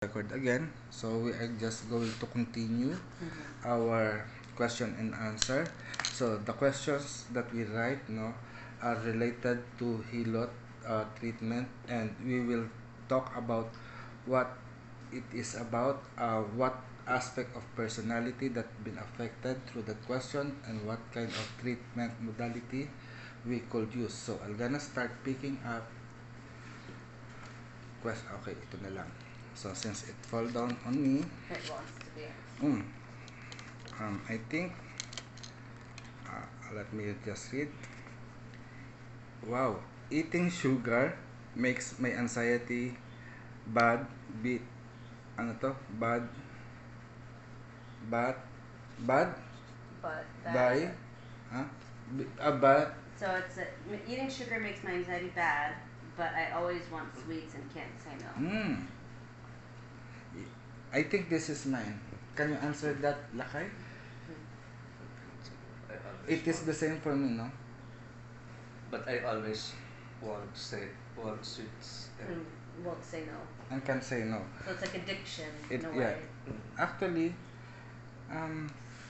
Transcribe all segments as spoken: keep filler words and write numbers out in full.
record again. So we are just going to continue our question and answer. So the questions that we write no are related to Hilot uh, treatment, and we will talk about what it is about, uh, what aspect of personality that been affected through that question, and what kind of treatment modality we could use. So I'm gonna start picking up quest. Okay, ito na lang. So since it fall down on me, It wants to be. mm, um, I think uh, let me just read. Wow, eating sugar makes my anxiety bad. Bit ano to? Bad. Bad. Bad. But that. By. Huh? B- uh, bad. So it's a, m- eating sugar makes my anxiety bad, but I always want sweets and can't say no. Hmm. I think this is mine. Can you answer that, Lakay? I always It is want- the same for me, no? But I always want to say want sweets. And And won't say no. I can say no. So it's like addiction It- in a yeah. way. mm, Actually, um,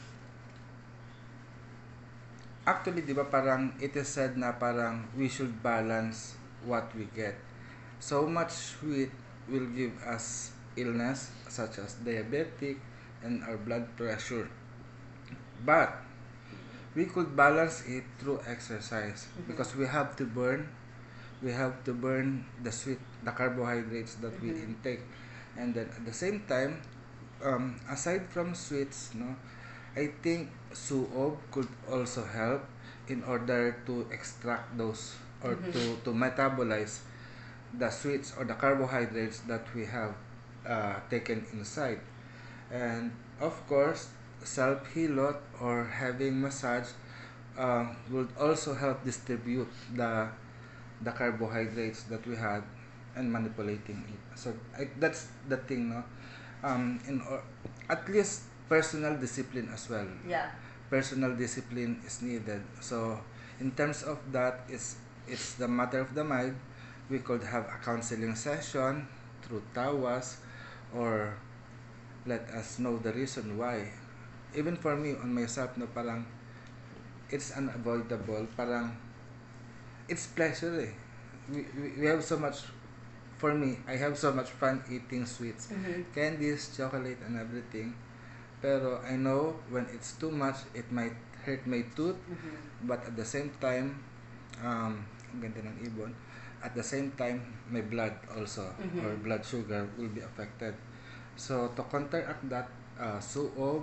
actually, di ba parang it is said na parang we should balance what we get. So much sweet will give us illness such as diabetic and our blood pressure. But we could balance it through exercise Mhm. because we have to burn we have to burn the sweet the carbohydrates that we Mhm. intake, and then at the same time, um, aside from sweets, no, I think suob could also help in order to extract those or Mhm. to to metabolize the sweets or the carbohydrates that we have uh, taken inside. And of course, self-healot or having massage um, would also help distribute the the carbohydrates that we had and manipulating it. So I, that's the thing, no. Um, in or, at least personal discipline as well. Yeah. Personal discipline is needed. So in terms of that, it's it's the matter of the mind. We could have a counseling session through tawas, or let us know the reason why. Even for me on myself, no, parang it's unavoidable. Parang it's pleasure eh. We, we, we have so much, for me, I have so much fun eating sweets, Mhm. candies, chocolate, and everything. Pero I know when it's too much, it might hurt my tooth, Mhm. but at the same time, um, ang ganda ng ibon, at the same time, my blood also, Mhm. or blood sugar will be affected. So to counteract that, uh, suob,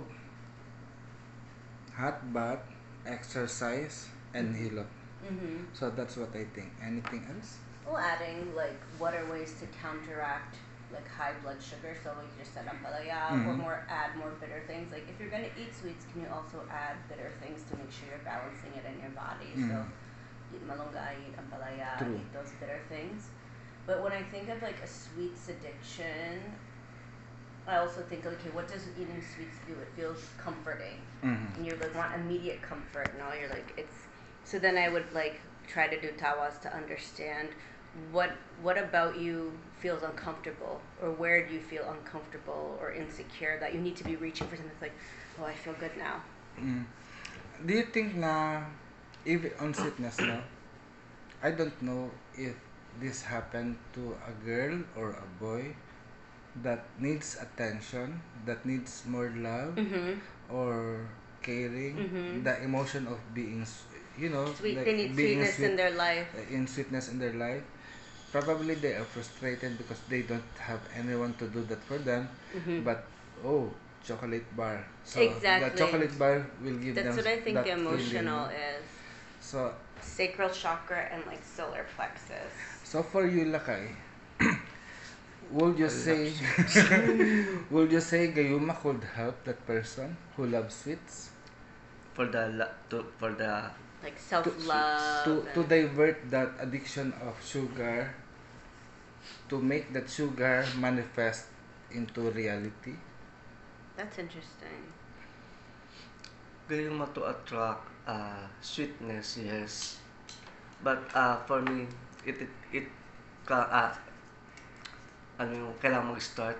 hot bath, exercise, and Mhm. hilot. Mhm. So that's what I think. Anything else? Well, adding like what are ways to counteract like high blood sugar? So like you just said ampalaya, or Mhm. more add more bitter things. Like if you're gonna eat sweets, can you also add bitter things to make sure you're balancing it in your body? So Mhm. eat malunggay, eat ampalaya, True. eat those bitter things. But when I think of like a sweets addiction, I also think, okay, what does eating sweets do? It feels comforting, Mhm. and you like want immediate comfort. No, you're like it's. So then I would like try to do tawas to understand what what about you feels uncomfortable, or where do you feel uncomfortable or insecure that you need to be reaching for something that's like, oh, I feel good now. Mm. Do you think na even on sweetness, no? I don't know if this happened to a girl or a boy that needs attention, that needs more love Mhm. or caring, Mhm. the emotion of being, s- you know, Sweet. like They need being sweetness sweet, in their life. uh, in sweetness in their life. Probably they are frustrated because they don't have anyone to do that for them. Mhm. But oh, chocolate bar. So Exactly. the chocolate bar will give That's them what I think that emotional feeling. is. So Sacral chakra and like solar plexus. so for you, Lakay, would you I love say sweets. would you say Gayuma could help that person who loves sweets for the la- to for the Like self to love. to to divert that addiction of sugar, to make that sugar manifest into reality? That's interesting. going mo to attract uh, sweetness, yes. But uh, for me, it it, it ka, uh, ano yung kailangan mag-start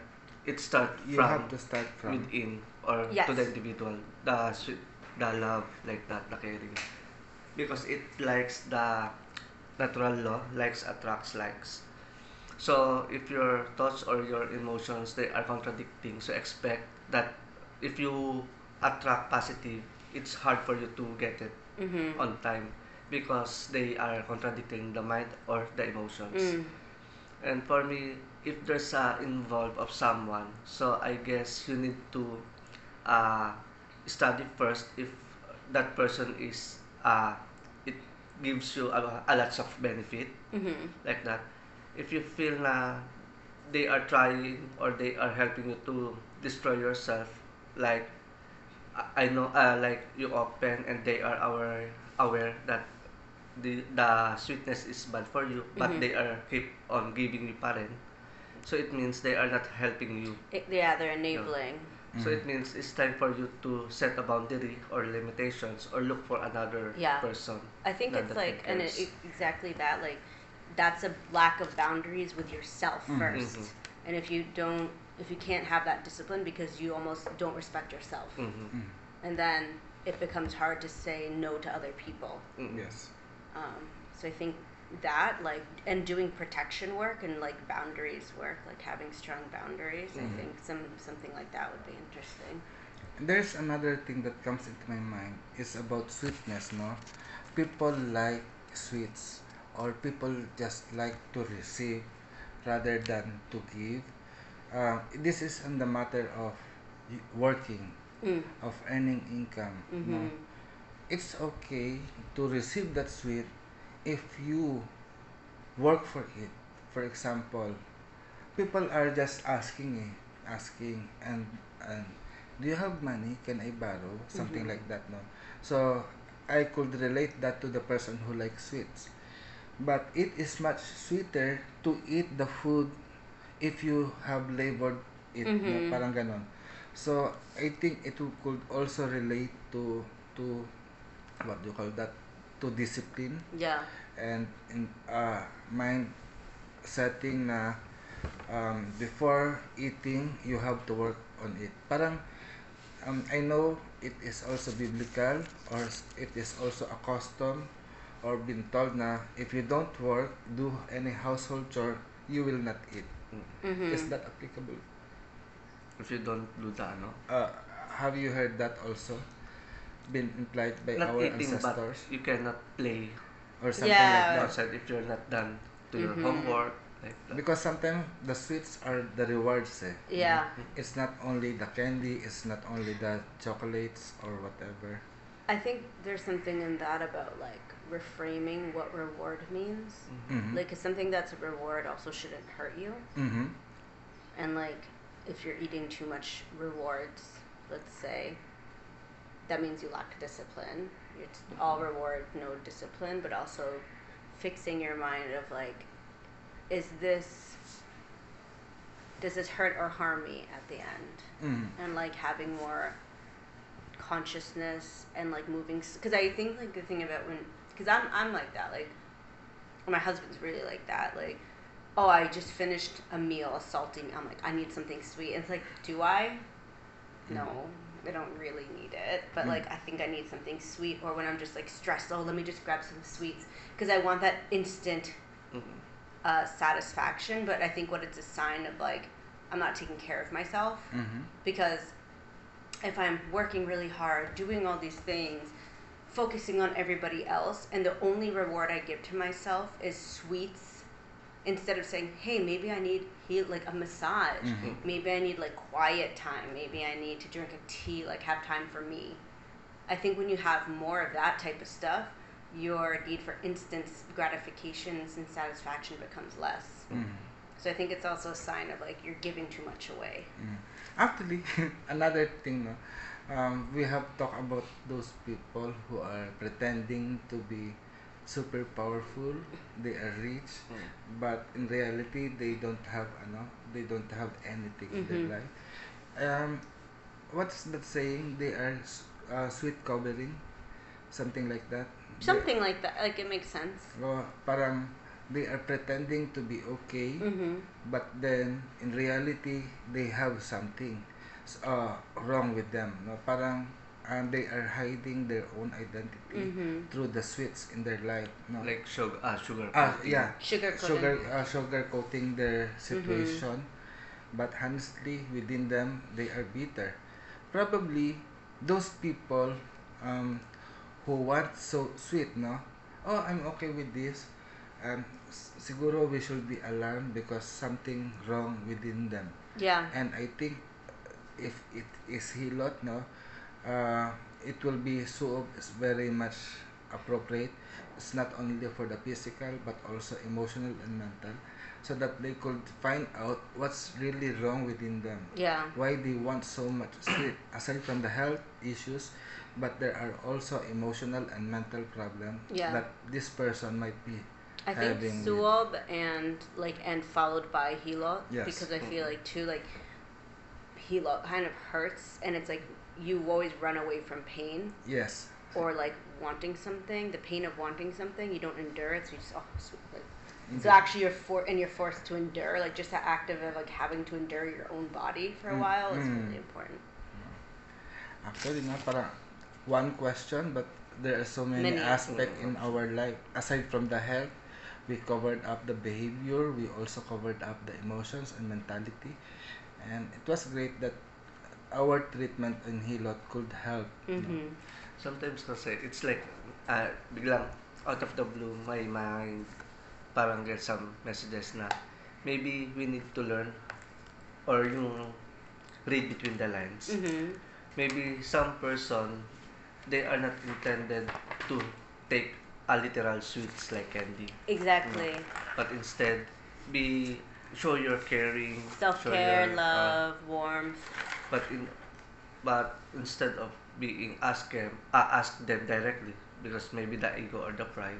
it start You from have to start from. within or Yes. to the individual, the sweet, the love like that, the caring, because it likes the natural law, likes attracts likes. So if your thoughts or your emotions they are contradicting, so expect that if you attract positive, it's hard for you to get it Mm-hmm. on time because they are contradicting the mind or the emotions. Mm. And for me, if there's a involved of someone, so I guess you need to uh, study first if that person is uh, it gives you a, a lots of benefit Mm-hmm. like that. If you feel na they are trying or they are helping you to destroy yourself, like I I know, uh, like you open and they are aware aware that the the sweetness is bad for you, but Mm-hmm. they are keep on giving you pa rin. So it means they are not helping you. It, yeah, they're No. enabling. So Mhm. it means it's time for you to set a boundary or limitations or look for another Yeah. person. I think that- it's that like, and it, cares. it- exactly that, like, that's a lack of boundaries with yourself Mhm. first. Mhm. And if you don't, if you can't have that discipline because you almost don't respect yourself, Mhm. Mhm. and then it becomes hard to say no to other people. Mhm. Yes. Um, so I think that, like, and doing protection work and like boundaries work, like having strong boundaries, Mhm. I think some something like that would be interesting. There's another thing that comes into my mind is about sweetness, no? People like sweets, or people just like to receive rather than to give. Uh, this is on the matter of y- working, Mm. of earning income, no? Mm-hmm. It's okay to receive that sweet if you work for it. For example, people are just asking, eh, asking, and and do you have money? Can I borrow? Something Mm-hmm. like that, no. So I could relate that to the person who likes sweets. But it is much sweeter to eat the food if you have labored it, no, Mm-hmm. parang ganon. So I think it will- could also relate to to what do you call that, to discipline, Yeah. and in uh mind setting na, um, before eating you have to work on it. Parang, um, I know it is also biblical, or s- it is also a custom, or been told na if you don't work, do any household chore, you will not eat. Mm-hmm. Is that applicable? If you don't do the ano, Uh, have you heard that also been implied by not our eating, but ancestors, you cannot play or something like Yeah. that? outside if you're not done to your Mhm. homework like that. Because sometimes the sweets are the rewards, eh. Yeah. It's not only the candy, it's not only the chocolates or whatever. I think there's something in that about like reframing what reward means. Mhm. Mm-hmm. Like, 'cause something that's a reward also shouldn't hurt you. Mm-hmm. And like, if you're eating too much rewards, let's say, that means you lack discipline. It's all reward, no discipline, but also fixing your mind of like, is this, does this hurt or harm me at the end? Mm-hmm. And like having more consciousness and like moving, because I think like the thing about when, because I'm I'm like that, like my husband's really like that, like, oh, I just finished a meal, a salty meal, I'm like, I need something sweet, and it's like, do I? No, I don't really need it, but Mm. like I think I need something sweet, or when I'm just like stressed, oh, let me just grab some sweets, because I want that instant Mhm. uh, satisfaction. But I think what it's a sign of, like, I'm not taking care of myself, Mm-hmm. because if I'm working really hard, doing all these things, focusing on everybody else, and the only reward I give to myself is sweets, instead of saying, hey, maybe I need heal, like a massage, Mhm. maybe I need like quiet time, maybe I need to drink a tea, like have time for me. I think when you have more of that type of stuff, your need for instant gratifications and satisfaction becomes less. Mm-hmm. So I think it's also a sign of like you're giving too much away. Mm. Actually, another thing, no, um, we have talked about those people who are pretending to be super powerful, they are rich, Mm. but in reality, they don't have, ano, they don't have anything in Mhm. their life. Um, what's that saying? They are s- uh, sweet covering, something like that. They- Something like that. Like, it makes sense. oh, parang they are pretending to be okay, Mhm. but then in reality they have something s- uh, wrong with them. No, parang and they are hiding their own identity Mhm. through the sweets in their life. No, Like sugar, ah, sugar ah coating. yeah, Sugar sugar coating. uh, sugar coating their Mhm. situation, but honestly within them they are bitter. Probably those people um, who want so sweet, no? Oh, I'm okay with this. Um, s- siguro we should be alarmed because something wrong within them. Yeah. And I think if it is hilot, no, uh, it will be so it's very much appropriate. It's not only for the physical but also emotional and mental, so that they could find out what's really wrong within them, Yeah. why they want so much sleep. Aside from the health issues, but there are also emotional and mental problems Yeah. that this person might be I think having with. Suob and like and followed by Hilo, Yes. because I feel Mhm. like too like Hilo kind of hurts, and it's like you always run away from pain Yes. or like wanting something, the pain of wanting something. You don't endure it, so you just oh sweet. Like, Indeed. so actually you're for and you're forced to endure, like just the act of like having to endure your own body for a Mm, while is mm. really important. Actually, na parang one question, but there are so many, Many. aspects Mm, in our life. Aside from the health, we covered up the behavior. We also covered up the emotions and mentality. And it was great that our treatment in Hilot could help. No? Mhm. Sometimes kasi, it's like, ah, biglang out of the blue, my mind parang get some messages na maybe we need to learn or yung read between the lines. Mhm. Maybe some person, they are not intended to take a literal sweets like candy. Exactly. No. But instead, be show your caring, Self show care, your, uh, love, warmth. but in but instead of being ask them, uh, ask them directly because maybe the ego or the pride.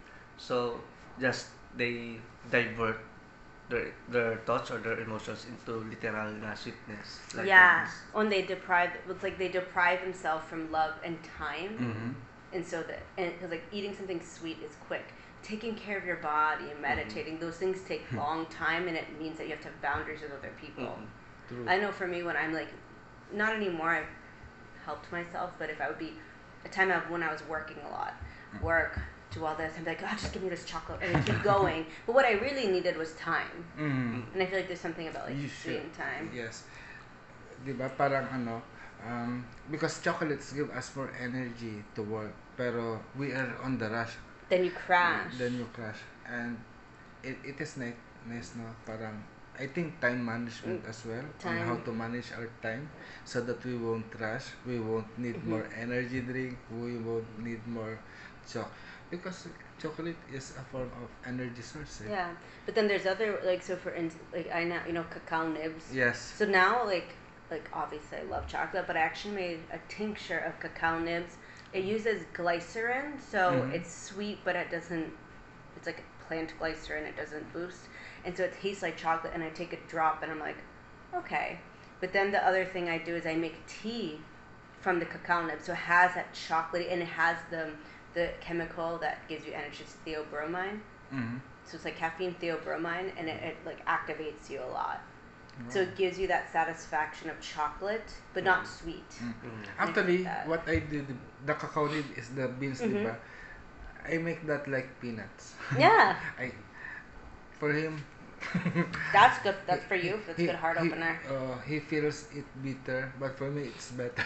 So just they divert their their thoughts or their emotions into literal na sweetness like Yeah. candies. When they deprive, it's like they deprive themselves from love and time. Mm-hmm. And so that, and because like eating something sweet is quick, taking care of your body and meditating, those things take long time, and it means that you have to have boundaries with other people. Mhm. True. I know for me, when I'm like, not anymore, I've helped myself, but if I would be a time of when I was working a lot, work, do all this, I'm like, oh, just give me this chocolate, and I keep going. But what I really needed was time, Mm. and I feel like there's something about like You sweet should. and time. Yes. Diba parang ano, um, because chocolates give us more energy to work, pero we are on the rush. Then you crash. Then you crash. And it, it is nice, nice, no? Parang, I think time management Mm, as well, on how time. to manage our time so that we won't rush, we won't need Mhm. more energy drink, we won't need more choc. Because chocolate is a form of energy source. Eh? Yeah, but then there's other like so for instance, like I know you know cacao nibs. Yes. So now like like obviously I love chocolate, but I actually made a tincture of cacao nibs. It uses glycerin, so Mhm. it's sweet, but it doesn't. It's like plant glycerin. It doesn't boost, and so it tastes like chocolate. And I take a drop, and I'm like, okay. But then the other thing I do is I make tea from the cacao nib, so it has that chocolate, and it has the the chemical that gives you energy, it's theobromine. Mm-hmm. So it's like caffeine theobromine, and it, it like activates you a lot. So Wow. it gives you that satisfaction of chocolate, but not sweet. Mm. Mm. Actually, that. what I did, the cacao nib is the beans, Mhm. diba? I make that like peanuts. Yeah, I, for him, that's good. That's for you. That's he, a good heart he, opener. Uh, he feels it bitter, but for me it's better.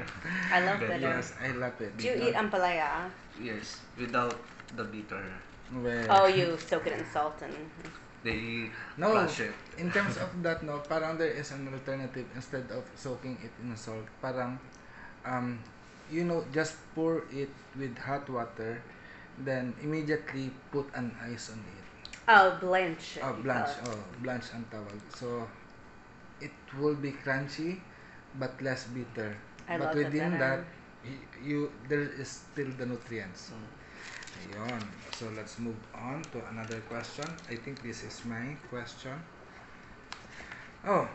I love But bitter. Yes, I love it. Do you eat ampalaya? Yes, without the bitter, Well, Oh, you soak it in salt and. they No, crush it. in terms of that, no, parang there is an alternative instead of soaking it in salt. Parang, um, you know, just pour it with hot water, then immediately put an ice on it. Oh, blanch. it, Oh, you blanch. call it. Oh, blanch ang tawag. So, it will be crunchy, but less bitter. I but love it within better. that, y- you there is still the nutrients. Mm. Ayun. So, let's move on to another question. I think this is my question. Oh,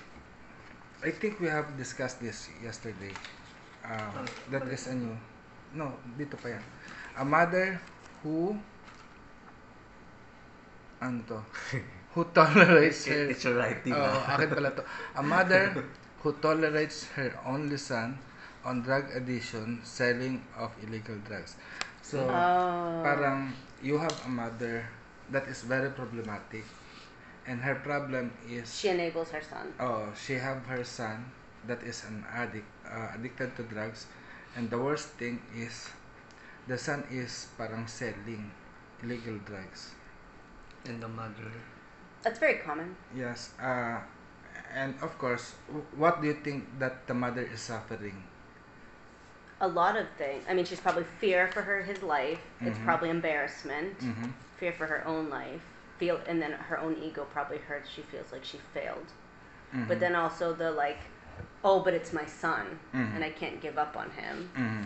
I think we have discussed this yesterday. Um, that is a new. No, dito pa yan. A mother who ano to? Who tolerates It, her... it's your writing. Oo, ah. akin pala to. A mother who tolerates her only son on drug addiction, selling of illegal drugs. So, Oh. parang you have a mother that is very problematic, and her problem is She enables her son. oh she have her son that is an addict, uh, addicted to drugs, and the worst thing is the son is parang selling illegal drugs. And the mother. That's very common. Yes, uh, and of course, w- what do you think that the mother is suffering? A lot of things. I mean, she's probably fear for her his life. It's Mhm. probably embarrassment, Mm-hmm. fear for her own life. Feel, and then her own ego probably hurts. She feels like she failed. Mm-hmm. But then also the like, oh, but it's my son, Mhm. and I can't give up on him. Mm-hmm.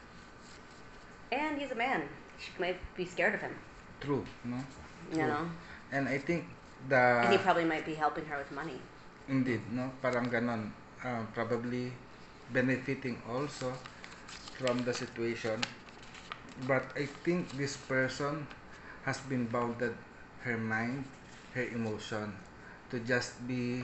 And he's a man. She might be scared of him. True, no? You True. know. And I think And he the probably might be helping her with money. indeed, no, parang ganon, uh, probably benefiting also from the situation. But I think this person has been bounded her mind, her emotion, to just be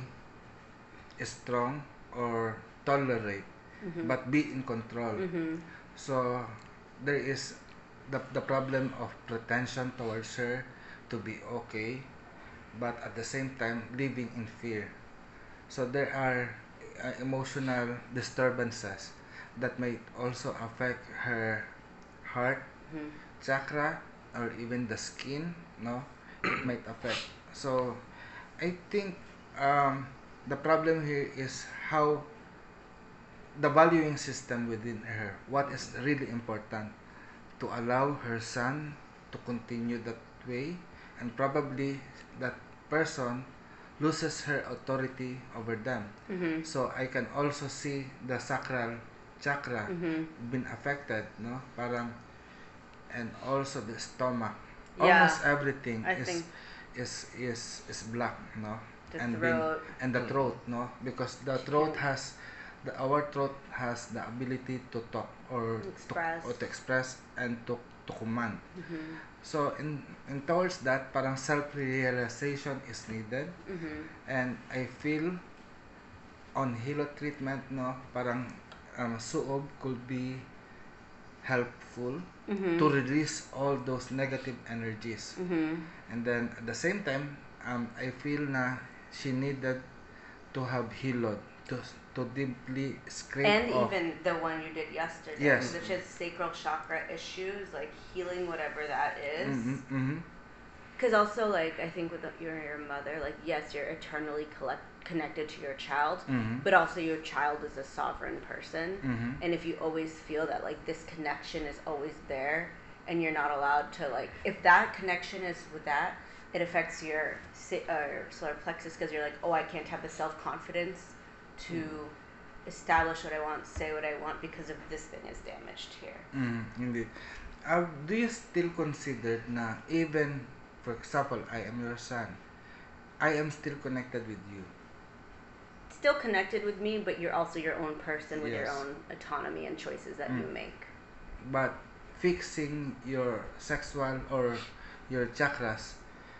strong or tolerate, Mhm. but be in control. Mhm. So there is the, the problem of pretension towards her to be okay, but at the same time living in fear. So there are uh, emotional disturbances that might also affect her heart Mhm. chakra or even the skin, no? It might affect. So I think um, the problem here is how the valuing system within her, what is really important to allow her son to continue that way, and probably that person loses her authority over them. Mhm. So I can also see the sacral chakra Mhm. been affected, no? Parang, and also the stomach. Yeah. Almost everything I is think is is is black, no? the and been throat. and the Mm. throat, no? Because the She throat can- has the our throat has the ability to talk or Express. to, or to express and to to command. Mhm. So in in towards that, parang self-realization is needed, Mhm. and I feel on Hilo treatment, no, parang um, suob could be helpful Mhm. to release all those negative energies. Mhm. And then at the same time, um, I feel na she needed to have hilod to to deeply scrape And off. even the one you did yesterday, Yes. because if she has sacral chakra issues, like healing whatever that is. Mhm, mhm, Because also, like, I think with the, your your mother, like, yes, you're eternally collect, connected to your child, mhm, but also your child is a sovereign person. mhm, And if you always feel that, like, this connection is always there, and you're not allowed to, like, if that connection is with that, it affects your si- uh, solar plexus because you're like, oh, I can't have the self confidence to establish what I want, say what I want because of this thing is damaged here. mhm, indeed. Uh, do you still consider na even, for example, I am your son, I am still connected with you? Still connected with me, but you're also your own person with your Yes. own autonomy and choices that you Mm. make. But fixing your sexual or your chakras,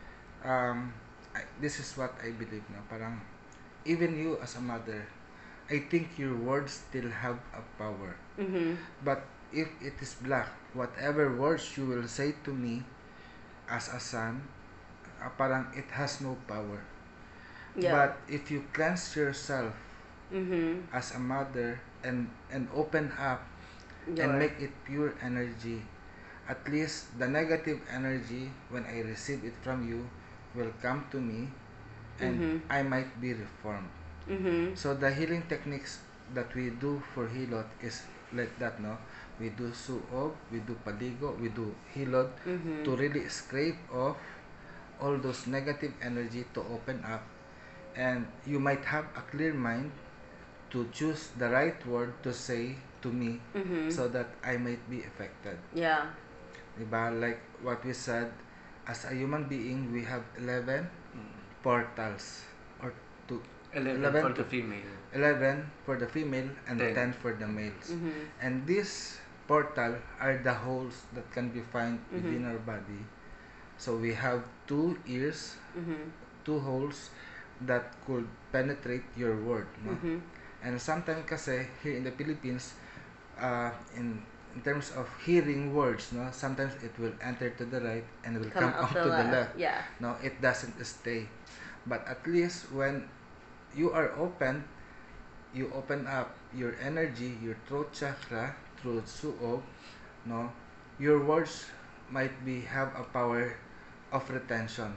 um, I, this is what I believe na parang even you as a mother, I think your words still have a power. Mhm. But if it is black, whatever words you will say to me as a son, uh, parang it has no power. Yeah. But if you cleanse yourself Mhm. as a mother and and open up Your- and make it pure energy, at least the negative energy when I receive it from you will come to me, and Mhm. I might be reformed. Mhm. So the healing techniques that we do for hilot is like that, no? We do suob, we do paligo, we do hilot Mhm. to really scrape off all those negative energy to open up, and you might have a clear mind to choose the right word to say to me Mhm. so that I might be affected. Yeah. Diba? Like what we said, as a human being, we have eleven Mm. portals, or two, eleven, eleven for to the female. eleven for the female and Ten. ten for the males. Mhm. And these portal are the holes that can be found Mhm. within our body So we have two ears, Mhm. two holes that could penetrate your word, no? Mhm. And sometimes kasi here in the Philippines, uh, in in terms of hearing words, no, sometimes it will enter to the right and will Come come up out the to the left. left. Yeah. No, it doesn't stay. But at least when you are open, you open up your energy, your throat chakra through suob, no, your words might be have a power of retention.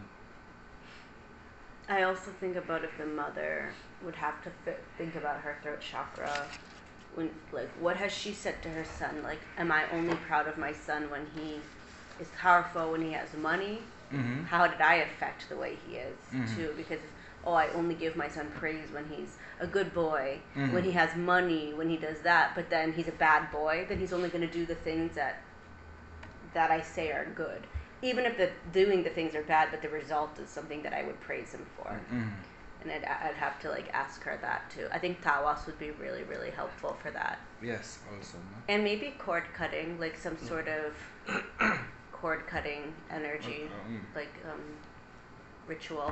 I also think about if the mother would have to th- think about her throat chakra when, like, what has she said to her son? Like, am I only proud of my son when he is powerful, when he has money? Mm-hmm. How did I affect the way he is Mhm. too? Because oh, I only give my son praise when he's a good boy, Mhm. when he has money, when he does that. But then he's a bad boy. Then he's only going to do the things that that I say are good, even if the doing the things are bad. But the result is something that I would praise him for. Mm-hmm. And I'd, I'd have to like ask her that too. I think tawas would be really really helpful for that. Yes, also, no? And maybe cord cutting, like some sort of cord cutting energy, Um, like um, ritual.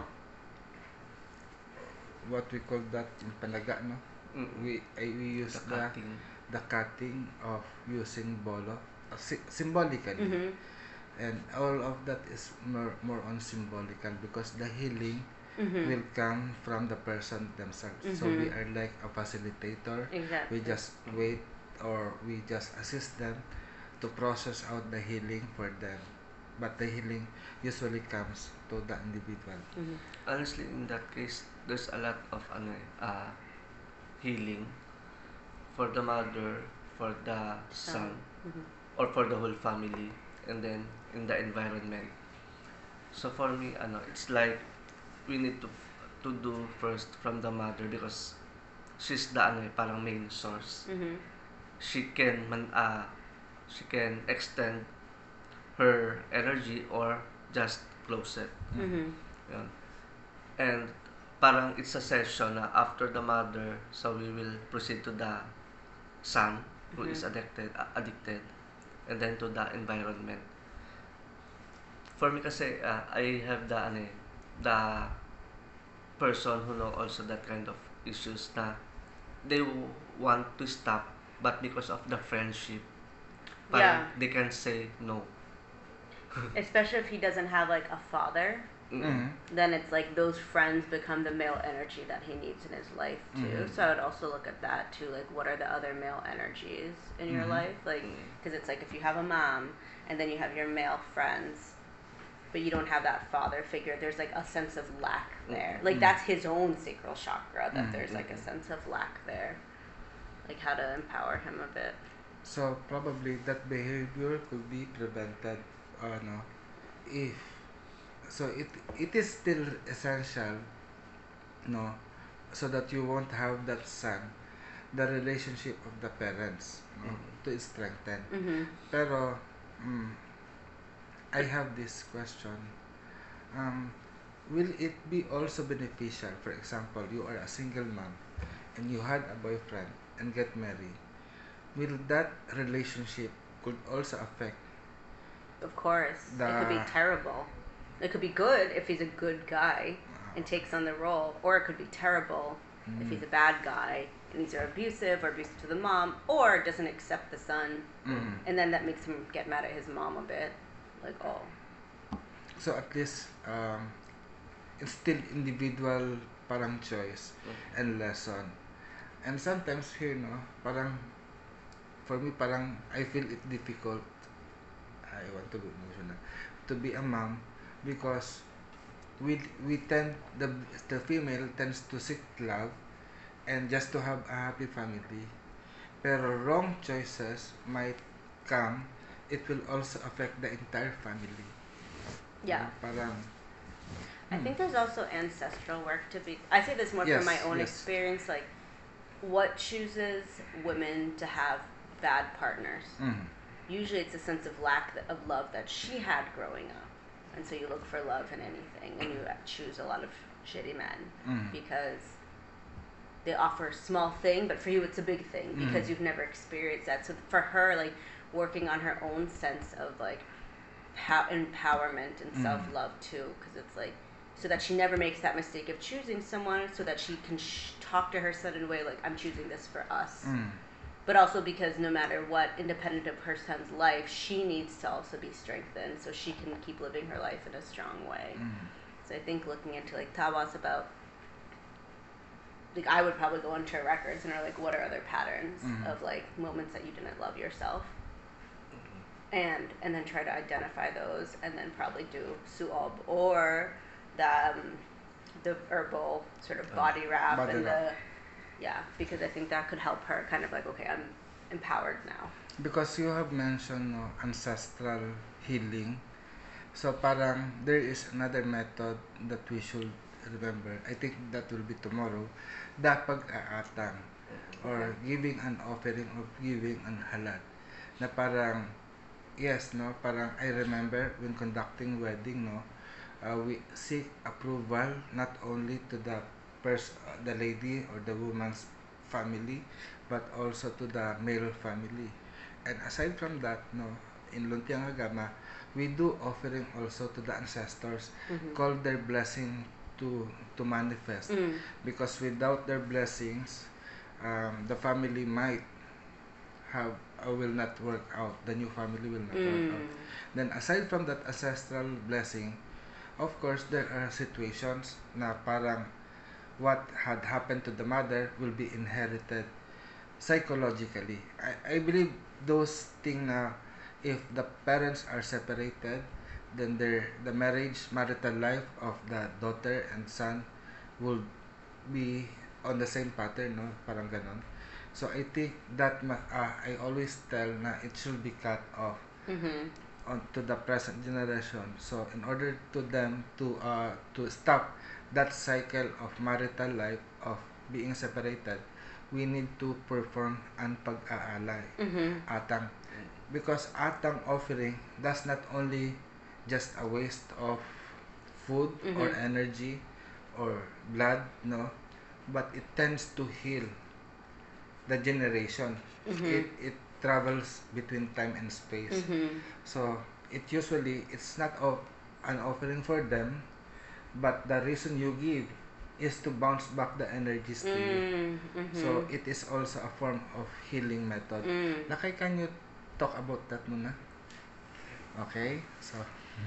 what we call that in Palaga, no? Mm. We I, we use The the cutting. the cutting of using bolo, uh, sy- symbolically, Mhm. and all of that is more more on symbolical because the healing Mhm. will come from the person themselves. So we Mhm. are like a facilitator. Exactly. We just wait or we just assist them to process out the healing for them. But the healing usually comes to the individual. Mhm. Honestly, in that case, there's a lot of ano, eh, uh, healing for the mother, for the son, Mhm. or for the whole family, and then in the environment. So for me, ano, it's like we need to to do first from the mother because she's the ano, eh, parang main source. Mhm. She can man uh, she can extend her energy or just close it. Mhm. Yun. And parang it's a session na after the mother, so we will proceed to the son who is Mhm. addicted, uh, addicted, and then to the environment. For me kasi, uh, I have the, ano eh, the person who know also that kind of issues na they w- want to stop, but because of the friendship, parang Yeah. they can say no. Especially if he doesn't have like a father, Mm. Mm-hmm. then it's like those friends become the male energy that he needs in his life too. Mhm. So I would also look at that too, like what are the other male energies in your Mhm. life? Like, Mm. because it's like if you have a mom and then you have your male friends, but you don't have that father figure, there's like a sense of lack there. Mhm. Like Mhm. that's his own sacral chakra, that Mhm. there's like a Mhm. sense of lack there. Like how to empower him a bit. So probably that behavior could be prevented, uh, no, if so it it is still essential, no, so that you won't have that son, the relationship of the parents, no, Mhm. to strengthen. Mm-hmm. Pero mm, I have this question. Um, will it be also beneficial? For example, you are a single mom and you had a boyfriend and get married. Will that relationship could also affect Of course. the It could be terrible. It could be good if he's a good guy and takes on the role, or it could be terrible if he's a bad guy and he's abusive or abusive to the mom, or doesn't accept the son, mm, and then that makes him get mad at his mom a bit. Like, oh, so at least um, it's still individual parang choice Mhm. and lesson. And sometimes here no, parang for me parang I feel it difficult. I want to be emotional to be a mom because we we tend the the female tends to seek love and just to have a happy family. Pero wrong choices might come. It will also affect the entire family. yeah. No? Parang I hmm. think there's also ancestral work to be. I say this more Yes, from my own yes. experience. Like, what chooses women to have bad partners? Mhm. Usually it's a sense of lack th- of love that she had growing up, and so you look for love in anything, and you choose a lot of shitty men Mhm. because they offer a small thing, but for you it's a big thing because Mhm. you've never experienced that. So for her, like, working on her own sense of like pow- empowerment and Mm. self-love too, because it's like so that she never makes that mistake of choosing someone, so that she can sh- talk to her son in a way like, I'm choosing this for us. Mm. But also because no matter what, independent of her son's life, she needs to also be strengthened so she can keep living her life in a strong way. Mm. So I think looking into like tawas about, like I would probably go into her records and are like, what are other patterns Mhm. of like moments that you didn't love yourself, and and then try to identify those, and then probably do suob or the um, the herbal sort of Uh, body wrap body and wrap. the yeah, because I think that could help her kind of like, okay, I'm empowered now. Because you have mentioned no, ancestral healing. So parang there is another method that we should remember. I think that will be tomorrow. The pag-aatang or Okay. giving an offering or giving an halal. Na parang yes, no, parang I remember when conducting wedding, no, uh, we seek approval not only to the pers- uh, the lady or the woman's family, but also to the male family. And aside from that, no, in Luntiang Agama, we do offering also to the ancestors, Mm-hmm. call their blessing to to manifest. Mm. Because without their blessings, um, the family might have uh, will not work out. The new family will not work out. Mm. Then aside from that ancestral blessing, of course there are situations na parang what had happened to the mother will be inherited psychologically. I, I believe those things na if the parents are separated, then their the marriage marital life of the daughter and son will be on the same pattern, no? Parang ganon. So I think that ma- uh, I always tell na it should be cut off Mm-hmm. on to the present generation. So in order to them to uh to stop that cycle of marital life of being separated, we need to perform an pag-aalay, Mm-hmm. atang, because atang offering does not only just a waste of food or Mm-hmm. energy or blood, no, but it tends to heal the generation. Mm-hmm. It it travels between time and space. Mm-hmm. So it usually it's not of an offering for them, but the reason you give is to bounce back the energies to you. Mm. Mm-hmm. So it is also a form of healing method. Mm. Lakay, can you talk about that muna? Okay, so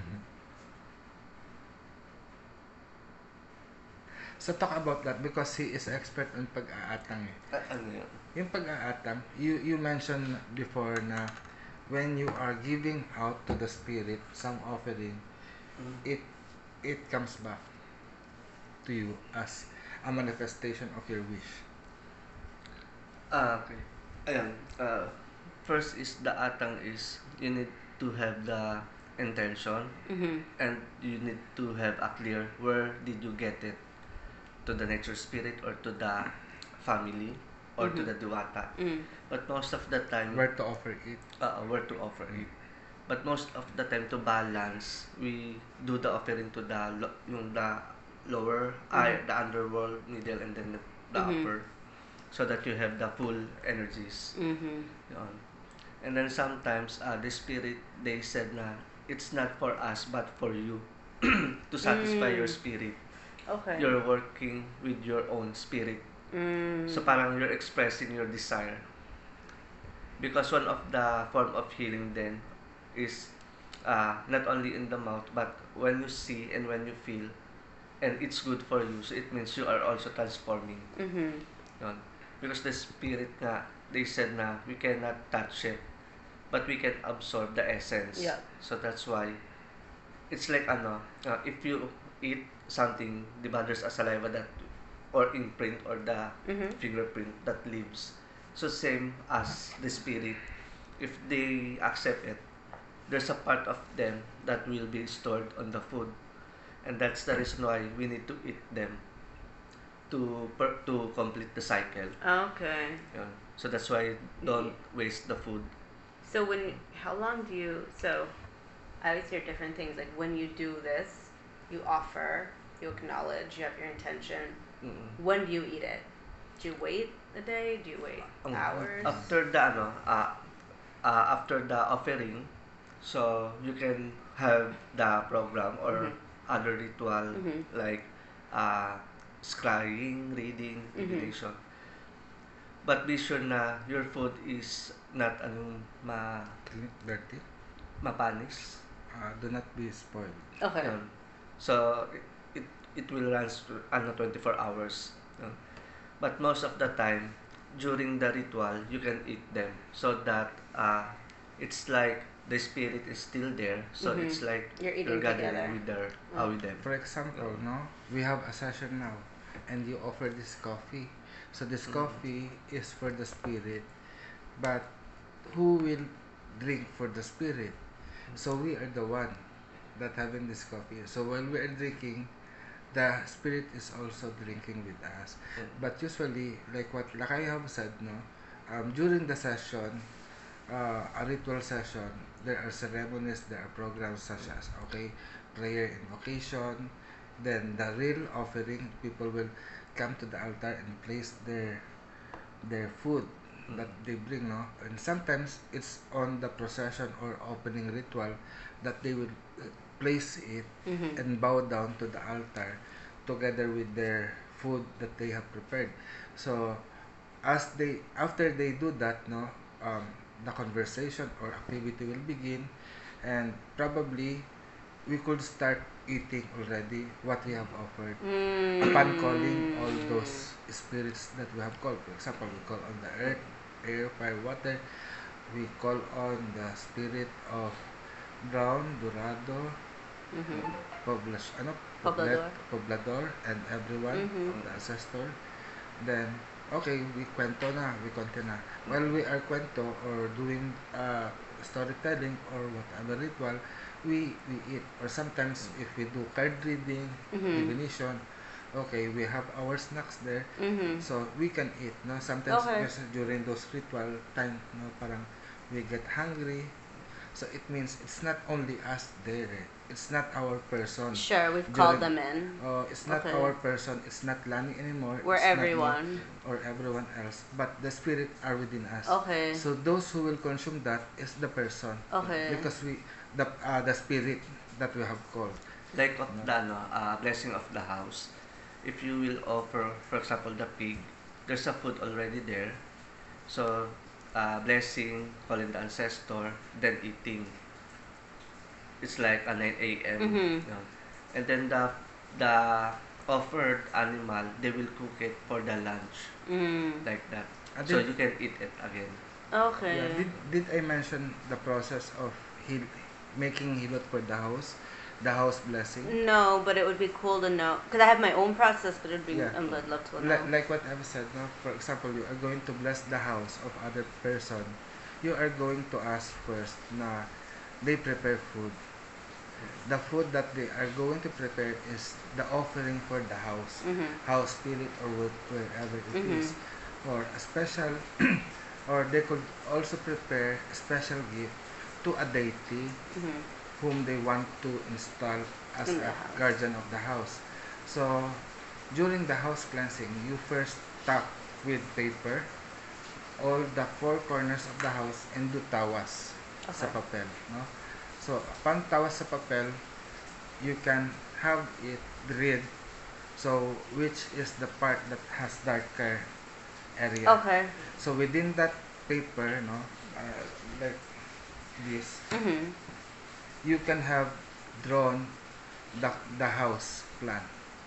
so talk about that because he is expert on pag-aatang eh. Ah, ano yun? Yung pag-aatang, you you mentioned before na when you are giving out to the spirit some offering, Mm. it it comes back to you as a manifestation of your wish. Ah, okay. Ayan. Uh, first is the atang is you need to have the intention Mm-hmm. and you need to have a clear where did you get it, to the nature spirit or to the family or to Mm-hmm. the diwata. Mm. But most of the time, Where to offer it. uh, where to offer it. But most of the time to balance, we do the offering to the lo- yung the lower, I Mhm. the underworld, middle, and then the, the Mhm. upper, so that you have the full energies. Mm-hmm. Yun. And then sometimes uh, the spirit they said na it's not for us but for you to satisfy your Mm. spirit. Okay. You're working with your own spirit. Mm. So parang you're expressing your desire. Because one of the form of healing then is uh, not only in the mouth but when you see and when you feel and it's good for you. So it means you are also transforming. Mm-hmm. Yun. Because the spirit nga, they said na we cannot touch it but we can absorb the essence. Yeah. So that's why it's like ano, uh, if you eat something, di ba there's a saliva that or imprint or the Mm-hmm. fingerprint that leaves. So same as the spirit, if they accept it, there's a part of them that will be stored on the food, and that's the reason why we need to eat them to per, to complete the cycle. Okay. Yun. So that's why don't waste the food. So when, how long do you? So, I always hear different things. Like when you do this, you offer, you acknowledge, you have your intention. Mm. When do you eat it? Do you wait a day? Do you wait Ang- hours? After the ano, uh, uh, after the offering, So you can have the program or Mhm. other ritual Mhm. like uh, scrying, reading, Mhm. divination. But be sure na your food is not anong ma Clean, dirty. mapanis. Uh, do not be spoiled. Okay. Yun. So it, it it will run to ano twenty-four hours. Yun. But most of the time during the ritual you can eat them so that uh, it's like the spirit is still there. So Mhm. it's like You're eating you're gathering together. with their uh, Oh. with them. For example, Yun. no, we have a session now, and you offer this coffee. So this Mm. coffee is for the spirit, but who will drink for the spirit? So we are the one that having this coffee. So while we are drinking, the spirit is also drinking with us. Mm. But usually, like what Lakay have said, no, um, during the session, uh, a ritual session, there are ceremonies, there are programs such as, okay, prayer, invocation, then the real offering, people will come to the altar and place their their food Mm. that they bring, no, and sometimes it's on the procession or opening ritual that they will uh, place it Mhm. and bow down to the altar together with their food that they have prepared. So as they after they do that, no, um, the conversation or activity will begin, and probably we could start eating already what we have offered upon calling all Mm. those spirits that we have called. For example, we call on the earth, air, fire, water. We call on the spirit of Brown, Dorado, Mhm. Poblas, ano, Poblet, Poblador. Poblador, and everyone Mhm. of Mm. the ancestor. Then, okay, we kwento na, we conte na. While we are kwento or doing uh, storytelling or whatever ritual, we, we eat. Or sometimes, Mm. if we do card reading, Mhm. divination, okay, we have our snacks there. Mhm. So, we can eat, no? Sometimes, Okay. because during those ritual time, no, parang we get hungry. So, it means it's not only us there. eh. It's not our person. Sure, we've called During them in. uh, it's not Okay. our person, it's not Lani anymore, We're it's not me everyone. or everyone else, but the spirit are within us. Okay. So those who will consume that is the person, Okay. because we the uh, the spirit that we have called. Like of No? the ano, uh, blessing of the house. If you will offer, for example, the pig, there's a food already there. So, uh, blessing, calling the ancestor, then eating. It's like a nine a m. Mhm. You know. And then the the offered animal, they will cook it for the lunch, Mm. like that. Uh, So did you can eat it again. yeah Okay. did did I mention the process of heal, making hilot for the house, the house blessing? No, but it would be cool to know because I have my own process, but it'd be Yeah. I'd love to know. Like, like what I've said, no? For example, you are going to bless the house of other person. You are going to ask first na they prepare food. The food that they are going to prepare is the offering for the house, Mhm. house spirit or where- wherever it Mhm. is, or a special, or they could also prepare a special gift to a deity Mhm. whom they want to install as In the a house. guardian of the house. So during the house cleansing, you first tuck with paper all the four corners of the house and do tawas sa Okay. papel, no? So upon tawas sa papel, you can have it read, so which is the part that has darker area. Okay. So within that paper, no, uh, like this, Mhm. you can have drawn the, the house plan.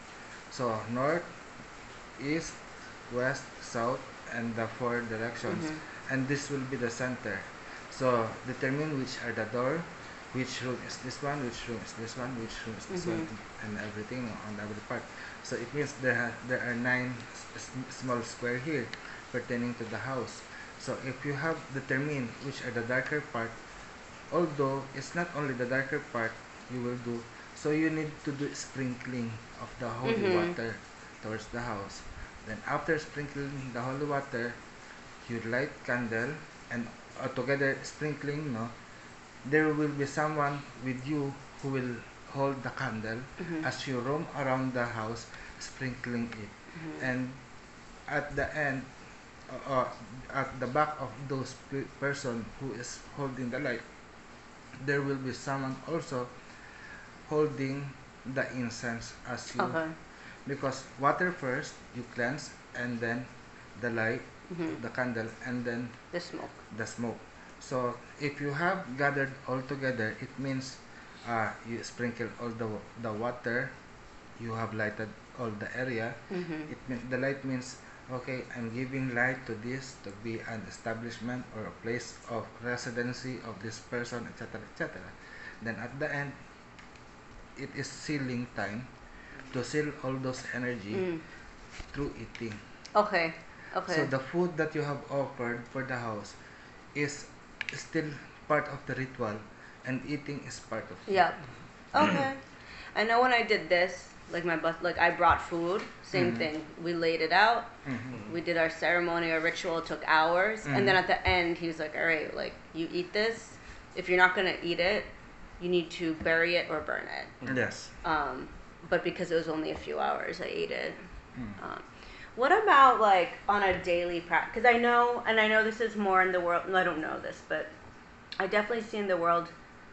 So north, east, west, south, and the four directions. Mhm. And this will be the center. So determine which are the door, which room is this one, which room is this one, which room is this one, Mhm. and everything on every part. So it means there ha- there are nine s- s- small square here pertaining to the house. So if you have determined which are the darker part, although it's not only the darker part you will do, so you need to do sprinkling of the holy Mhm. water towards the house. Then after sprinkling the holy water, you light candle, and uh, together sprinkling, no, there will be someone with you who will hold the candle Mhm. as you roam around the house sprinkling it. Mhm. And at the end, uh, uh, at the back of those pe- person who is holding the light, there will be someone also holding the incense as you, Okay. because water first you cleanse, and then the light, Hmm. the candle, and then The smoke. the smoke. So if you have gathered all together, it means uh, you sprinkle all the the water, you have lighted all the area. Hmm. It mean, the light means, okay, I'm giving light to this to be an establishment or a place of residency of this person, et cetera, et cetera. Then at the end, it is sealing time to seal all those energy Mm. through eating. Okay. Okay. So the food that you have offered for the house is still part of the ritual, and eating is part of it. Yep. Okay. I know when I did this, like my bus, like I brought food. Same Mhm. thing. We laid it out. Mhm. We did our ceremony, our ritual. It took hours, and then Mhm. at the end, he was like, "All right, like you eat this. If you're not gonna eat it, you need to bury it or burn it." Yes. Um, but because it was only a few hours, I ate it. Mm. Um, what about like on a daily practice? Because I know, and I know this is more in the world. No, I don't know this, but I definitely see in the world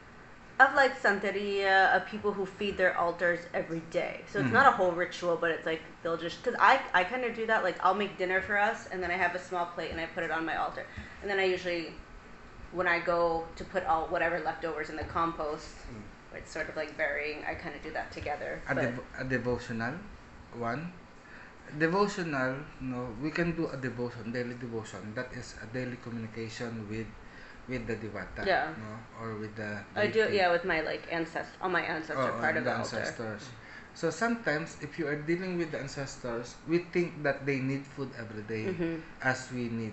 of like Santeria, of people who feed their altars every day. So it's Mhm. not a whole ritual, but it's like they'll just, because I, I kind of do that. Like I'll make dinner for us, and then I have a small plate and I put it on my altar. And then I usually, when I go to put all whatever leftovers in the compost, it's sort of like burying, I kind of do that together. A, But dev- a devotional one. Devotional, no, we can do a devotion, daily devotion. That is a daily communication with with the Devata, Yeah. no, or with the I do, deity. yeah, with my like ancestor, on my ancestor Oh, part uh, of the the altar. ancestors. So sometimes, if you are dealing with the ancestors, we think that they need food every day, Mm-hmm. as we need.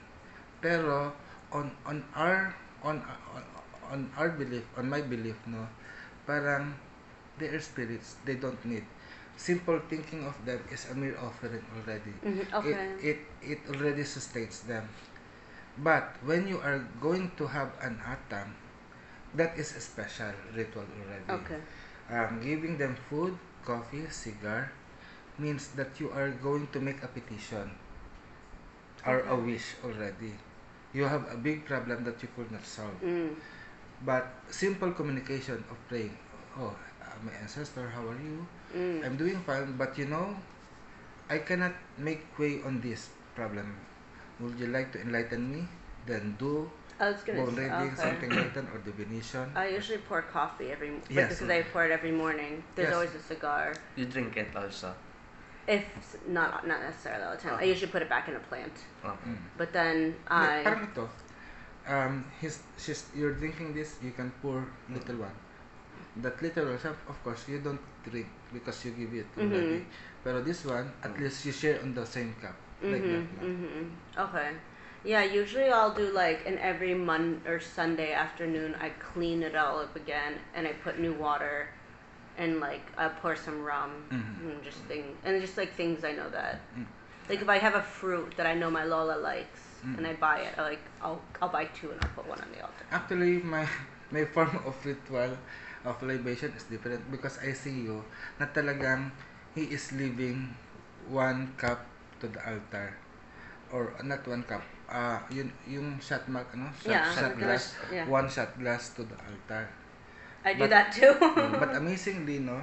Pero on on our on on, on our belief, on my belief, no, parang they are spirits. They don't need. Simple thinking of them is a mere offering already. Mm-hmm. Okay. It it it already sustains them. But when you are going to have an atam, that is a special ritual already. Okay. Um, giving them food, coffee, cigar means that you are going to make a petition or a Okay. wish already. You have a big problem that you could not solve. Mm. But simple communication of praying, oh, uh, my ancestor, how are you? Mm. I'm doing fine, but you know, I cannot make way on this problem. Would you like to enlighten me? Then do I was gonna bone say, reading, okay. something like that, or divination. I usually pour coffee every, but Yes. this is I pour it every morning. There's Yes. always a cigar. You drink it also. If not, not necessarily all the time. I Okay. usually put it back in a plant. Okay. Mm. But then Yeah, I, parang ito. Um, his, she's, you're drinking this, you can pour little one. That little one, of course, you don't drink because you give it Mhm. already. Pero this one, at Mm. least you share on the same cup. Like mhm, that lang. mhm. Okay. Yeah, usually I'll do like an every Mon or Sunday afternoon. I clean it all up again, and I put new water, and like I pour some rum, Mhm. and just thing, and just like things I know that, Mm. like if I have a fruit that I know my Lola likes, Mm. and I buy it, I like I'll I'll buy two and I'll put one on the altar. Actually, my my form of ritual of libation is different because I see you na talagang he is leaving one cup to the altar, or uh, not one cup, ah yun yung shot mark, ano, shot, Yeah, shot because- glass, yeah. one shot glass to the altar. I do But- that too. Mm, but amazingly, no,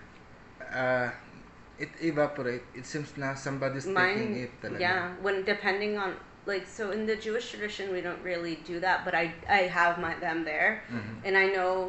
uh, it evaporate. It seems na somebody's taking Mine, it talaga. yeah. When depending on like so in the Jewish tradition we don't really do that, but I I have my them there, Mhm. and I know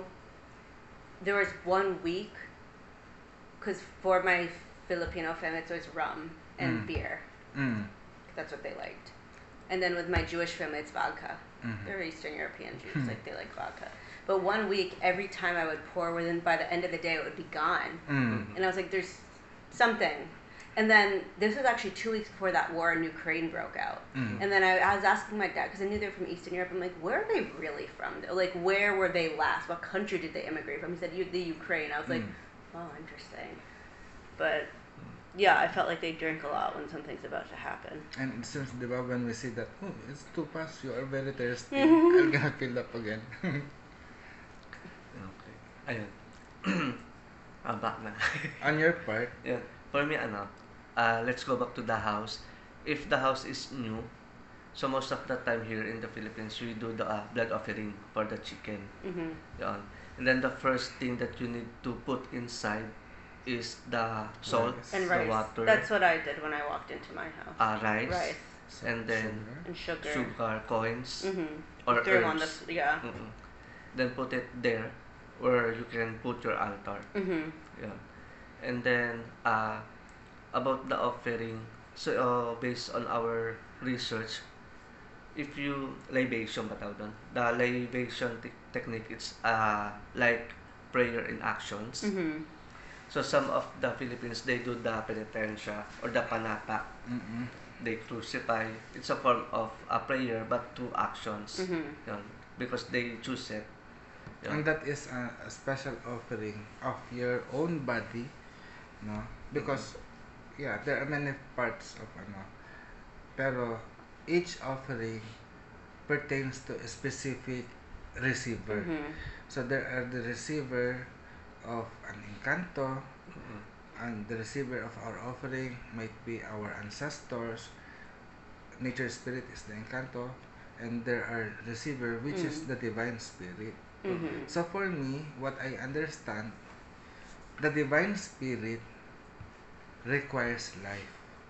there was one week because for my Filipino family it's always rum and Mm. beer. Mm. That's what they liked, and then with my Jewish family it's vodka. Mhm. They're Eastern European Jews, Hmm. like they like vodka. But one week, every time I would pour, within by the end of the day, it would be gone. Mm. And I was like, "There's something." And then this was actually two weeks before that war in Ukraine broke out. Mm. And then I, I was asking my dad because I knew they were from Eastern Europe. I'm like, "Where are they really from? Like, where were they last? What country did they immigrate from?" He said, "You, the Ukraine." I was like, Mm. "Oh, interesting." But yeah, I felt like they drink a lot when something's about to happen. And it seems, di ba, when we see that, oh, it's too fast, you are very thirsty, Mhm. I'm gonna fill up again. Okay. Ayun. ah, back na. On your part, Yun. For me, ano, uh, let's go back to the house. If the house is new, So most of the time here in the Philippines, we do the uh, blood offering for the chicken. Mhm. Yan. And then the first thing that you need to put inside is the salt, Rice. And the rice. water, That's what I did when I walked into my house. uh, rice, Rice So, and then sugar. and sugar. sugar, coins, Mhm. or Threw 'em on the herbs. s- yeah. Mm-mm. Then put it there where you can put your altar. Mhm. Yeah. And then uh, about the offering, so uh, based on our research, if you libation ba tawag doon? The libation te- technique, it's uh, like prayer in actions. Mhm. So some of the Philippines, they do the penitencia or the panata. Mm-mm. They crucify. It's a form of a prayer but through actions. Mhm. Yun. Because they choose it. Yun. And that is a, a special offering of your own body, no? Because yeah, there are many parts of ano, pero each offering pertains to a specific receiver. Mhm. So there are the receiver of an encanto, Mm-mm. and the receiver of our offering might be our ancestors. Nature spirit is the encanto, and there are receiver which is Mm. the divine spirit. Mhm. So for me, what I understand, the divine spirit requires life.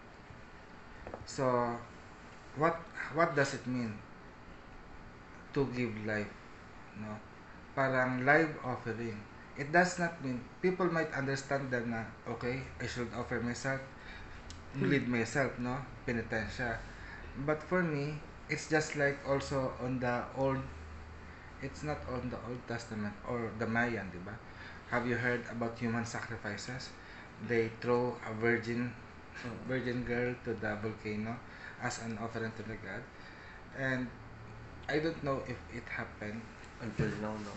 So what what does it mean to give life? No? Parang live offering. It does not mean people might understand that na okay, I should offer myself, bleed myself, no? Penitensya. But for me, it's just like also on the old, it's not on the Old Testament or the Mayan, di ba? Have you heard about human sacrifices? They throw a virgin Mm. virgin girl to the volcano as an offering to the god. And I don't know if it happened, Until now, no.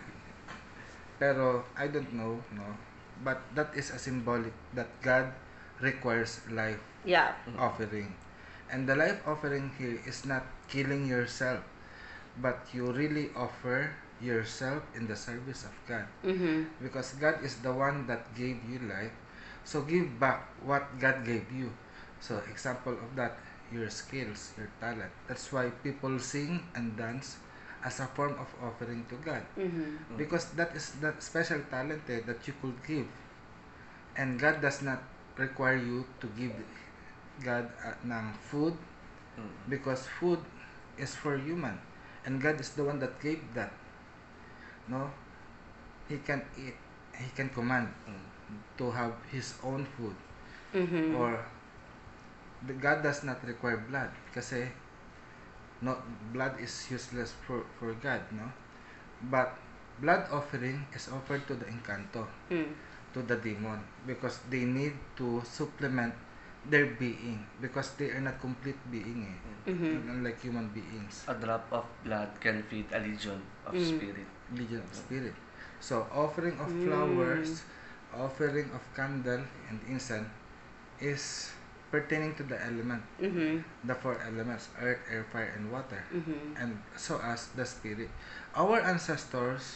pero I don't know, no. But that is a symbolic that God requires life Yeah. Mm. offering. And the life offering here is not killing yourself, but you really offer yourself in the service of God. Mhm. Because God is the one that gave you life. So give back what God gave you. So example of that, your skills, your talent. That's why people sing and dance as a form of offering to God. Mhm. Mm. Because that is that special talent eh, that you could give. And God does not require you to give God uh, ng food, Mm. because food is for human. And God is the one that gave that. No? He can eat. He can command Mm. to have his own food. Mhm. Or the God does not require blood kasi no, blood is useless for, for God, no? But blood offering is offered to the encanto, Mm. to the demon, because they need to supplement their being, because they are not complete being eh, Mhm. unlike human beings. A drop of blood can feed a legion of Mm. spirit. Legion of spirit. So offering of Mm. flowers, offering of candle and incense is pertaining to the element, Mhm. the four elements: earth, air, fire, and water, Mhm. and so as the spirit. Our ancestors,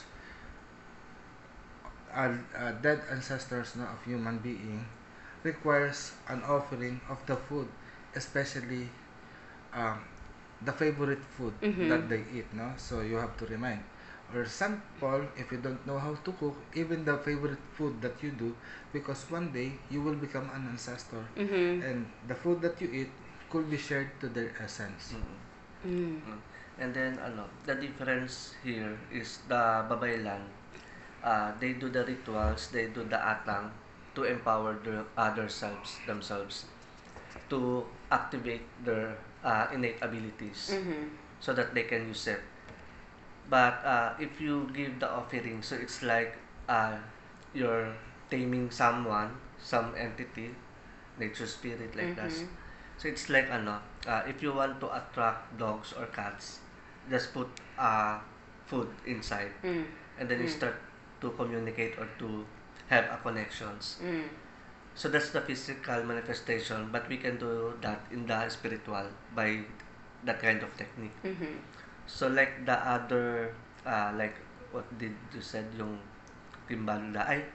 uh, uh, dead ancestors no, of human being, requires an offering of the food, especially um, the favorite food Mhm. that they eat, no? So you have to remind. Or sample, if you don't know how to cook, even the favorite food that you do, because one day you will become an ancestor, Mhm. and the food that you eat could be shared to their essence. Mm. Mm. Mm. And then ano, the difference here is the Babaylan, uh, they do the rituals, they do the atang to empower their other selves themselves to activate their uh, innate abilities Mhm. so that they can use it. But uh, if you give the offering, so it's like uh, you're taming someone, some entity, nature spirit like that. Mhm. So it's like ano, uh, if you want to attract dogs or cats, just put uh, food inside, Mm. and then you Mm. start to communicate or to have a connections. Mm. So that's the physical manifestation, but we can do that in the spiritual by that kind of technique. Mhm. So like the other, uh, like what did you said yung timbala ay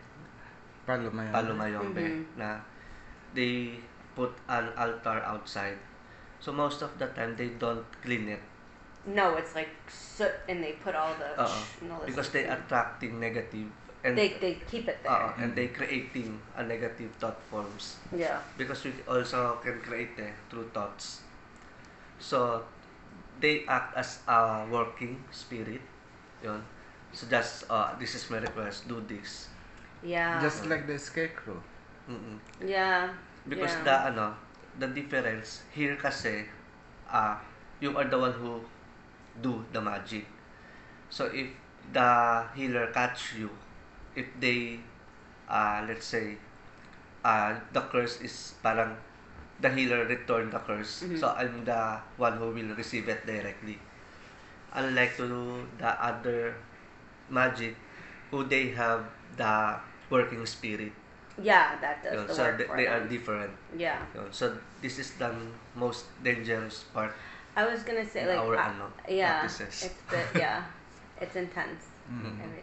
Palomayombe. palomayombe Mhm. na they put an altar outside So most of the time they don't clean it. No, it's like soot, and they put all the Uh, sh- and all this because stuff they in. attracting negative and They they keep it there. uh, and they creating a negative thought forms. Yeah. Because we also can create eh, through thoughts. So they act as a working spirit. Yun. So just uh, this is my request, do this. Yeah. Just like the scarecrow. Mm-mm. Yeah. Because yeah. the ano, the difference here kasi uh, you are the one who do the magic. So if the healer catch you, if they uh, let's say uh, the curse is parang the healer return the curse. Mhm. So I'm the one who will receive it directly. Unlike to the other magic who they have the working spirit. Yeah, that does Yun. the So work they, for they them. are different. Yeah. Yun. So this is the most dangerous part. I was gonna say In like our, I- ano, yeah, practices. it's the yeah, it's intense. Mhm. Everything.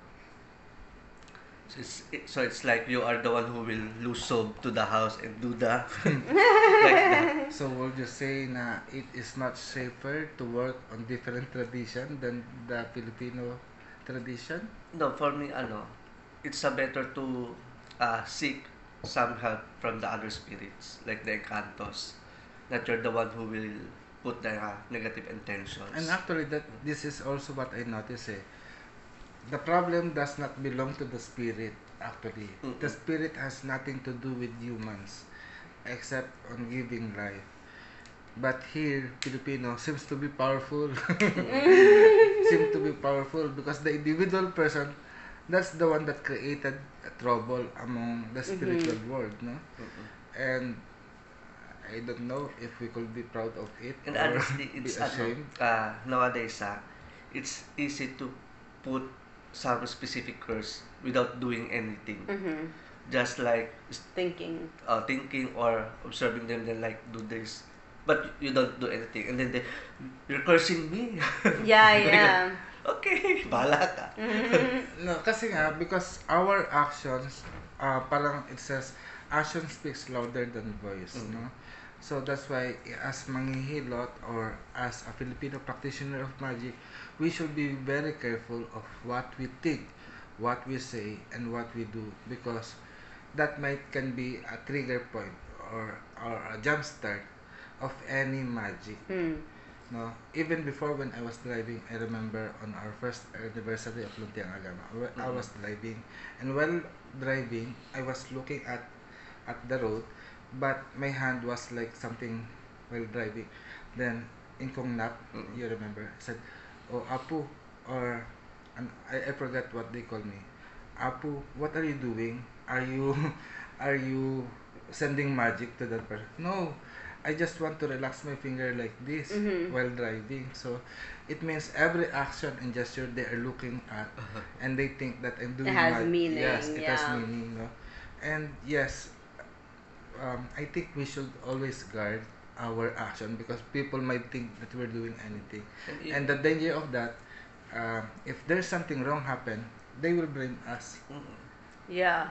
So it's, it, so it's like you are the one who will lose soul to the house and do the like that. So would you say na it is not safer to work on different tradition than the Filipino tradition? No, for me, ano, it's a better to uh, seek some help from the other spirits, like the encantos. That you're the one who will put the uh, negative intentions. And actually, that this is also what I notice. Eh. The problem does not belong to the spirit. Actually, Mm-mm. the spirit has nothing to do with humans, except on giving life. But here, Filipino seems to be powerful. seem to be powerful because the individual person, that's the one that created trouble among the spiritual Mhm. world, no? Mm-mm. And I don't know if we could be proud of it And or honestly, be it's ano, ashamed. uh, nowadays, ah, it's easy to put some specific curse without doing anything. Mhm. Just like Thinking. uh, thinking or observing them, then like do this, but you don't do anything, and then they, you're cursing me. Yeah, Like, yeah. okay, bahala ka. Mhm. No, kasi nga, because our actions, uh, parang it says, action speaks louder than voice, Mm. no? So that's why, as manghihilot or as a Filipino practitioner of magic, we should be very careful of what we think, what we say, and what we do, because that might can be a trigger point or or a jump start of any magic. Hmm. No, even before when I was driving, I remember on our first anniversary of Lumpiang Agama, wh- I Mhm. was driving, and while driving, I was looking at at the road, but my hand was like something while driving. Then in Kongnap, Mm. you remember, I said, "Oh, Apu," or and I, I forgot what they call me. Apu, what are you doing? Are you are you sending magic to that person? No, I just want to relax my finger like this Mhm. while driving. So it means every action and gesture they are looking at, and they think that I'm doing has mag- meaning, Yes, it has yeah. meaning. No? And yes, um, I think we should always guard our action because people might think that we're doing anything. And And the danger of that, um, if there's something wrong happen, they will blame us. Mm. Yeah.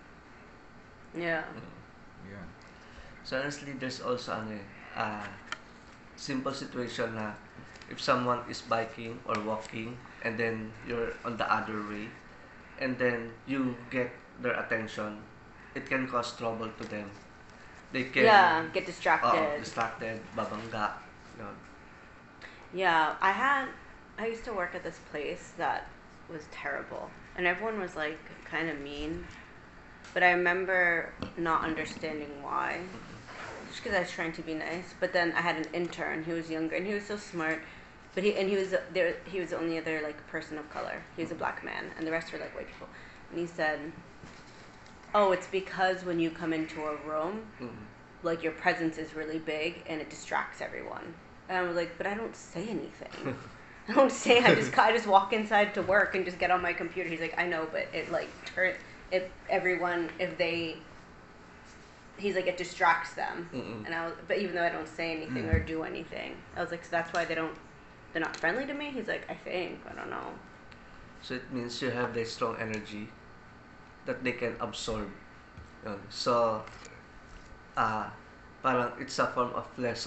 Yeah. Mm. Yeah. So honestly, there's also ano eh, uh, simple situation na if someone is biking or walking and then you're on the other way and then you get their attention, it can cause trouble to them. They can Yeah. Get uh, distracted. distracted, babangga. Yun. Yeah, I had. I used to work at this place that was terrible, and everyone was like kind of mean. But I remember not understanding why, just because I was trying to be nice. But then I had an intern who was younger, and he was so smart. But he and he was there. He was the only other like person of color. He was a black man, and the rest were like white people. And he said, "Oh, it's because when you come into a room, Mm. like your presence is really big and it distracts everyone." And I was like, "But I don't say anything. I don't say. I just I just walk inside to work and just get on my computer." He's like, "I know, but it like turn if everyone if they." He's like, it distracts them. Mm-mm. And I was, but even though I don't say anything Mm. or do anything, I was like, so that's why they don't, they're not friendly to me. He's like, I think, I don't know. So it means you have the strong energy that they can absorb. Yun. So, uh, parang it's a form of lesson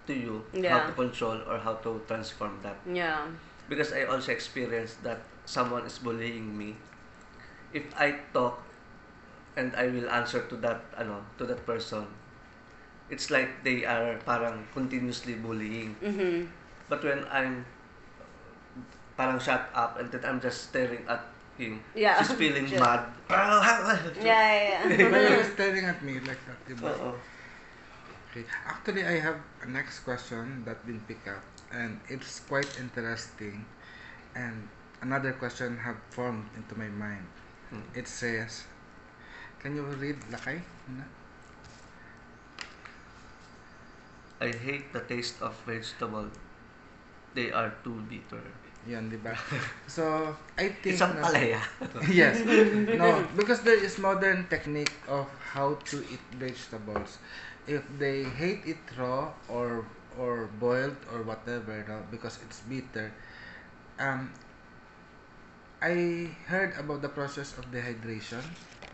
to you how Yeah. to control or how to transform that. Yeah. Because I also experienced that someone is bullying me. If I talk and I will answer to that ano to that person, it's like they are parang continuously bullying. Mhm. But when I'm parang shut up and then I'm just staring at him, Yeah. she's feeling Just- mad. Yeah, yeah, Why are you yeah. staring at me like that, diba? Oo. Okay. Actually, I have a next question that been picked up, and it's quite interesting. And another question have formed into my mind. Hmm. It says, can you read Lakay? Muna? I hate the taste of vegetable. They are too bitter. Yan, diba? So, I think Isang na- palaya. yes. No, because there is modern technique of how to eat vegetables. If they hate it raw or or boiled or whatever, no, because it's bitter. Um, I heard about the process of dehydration.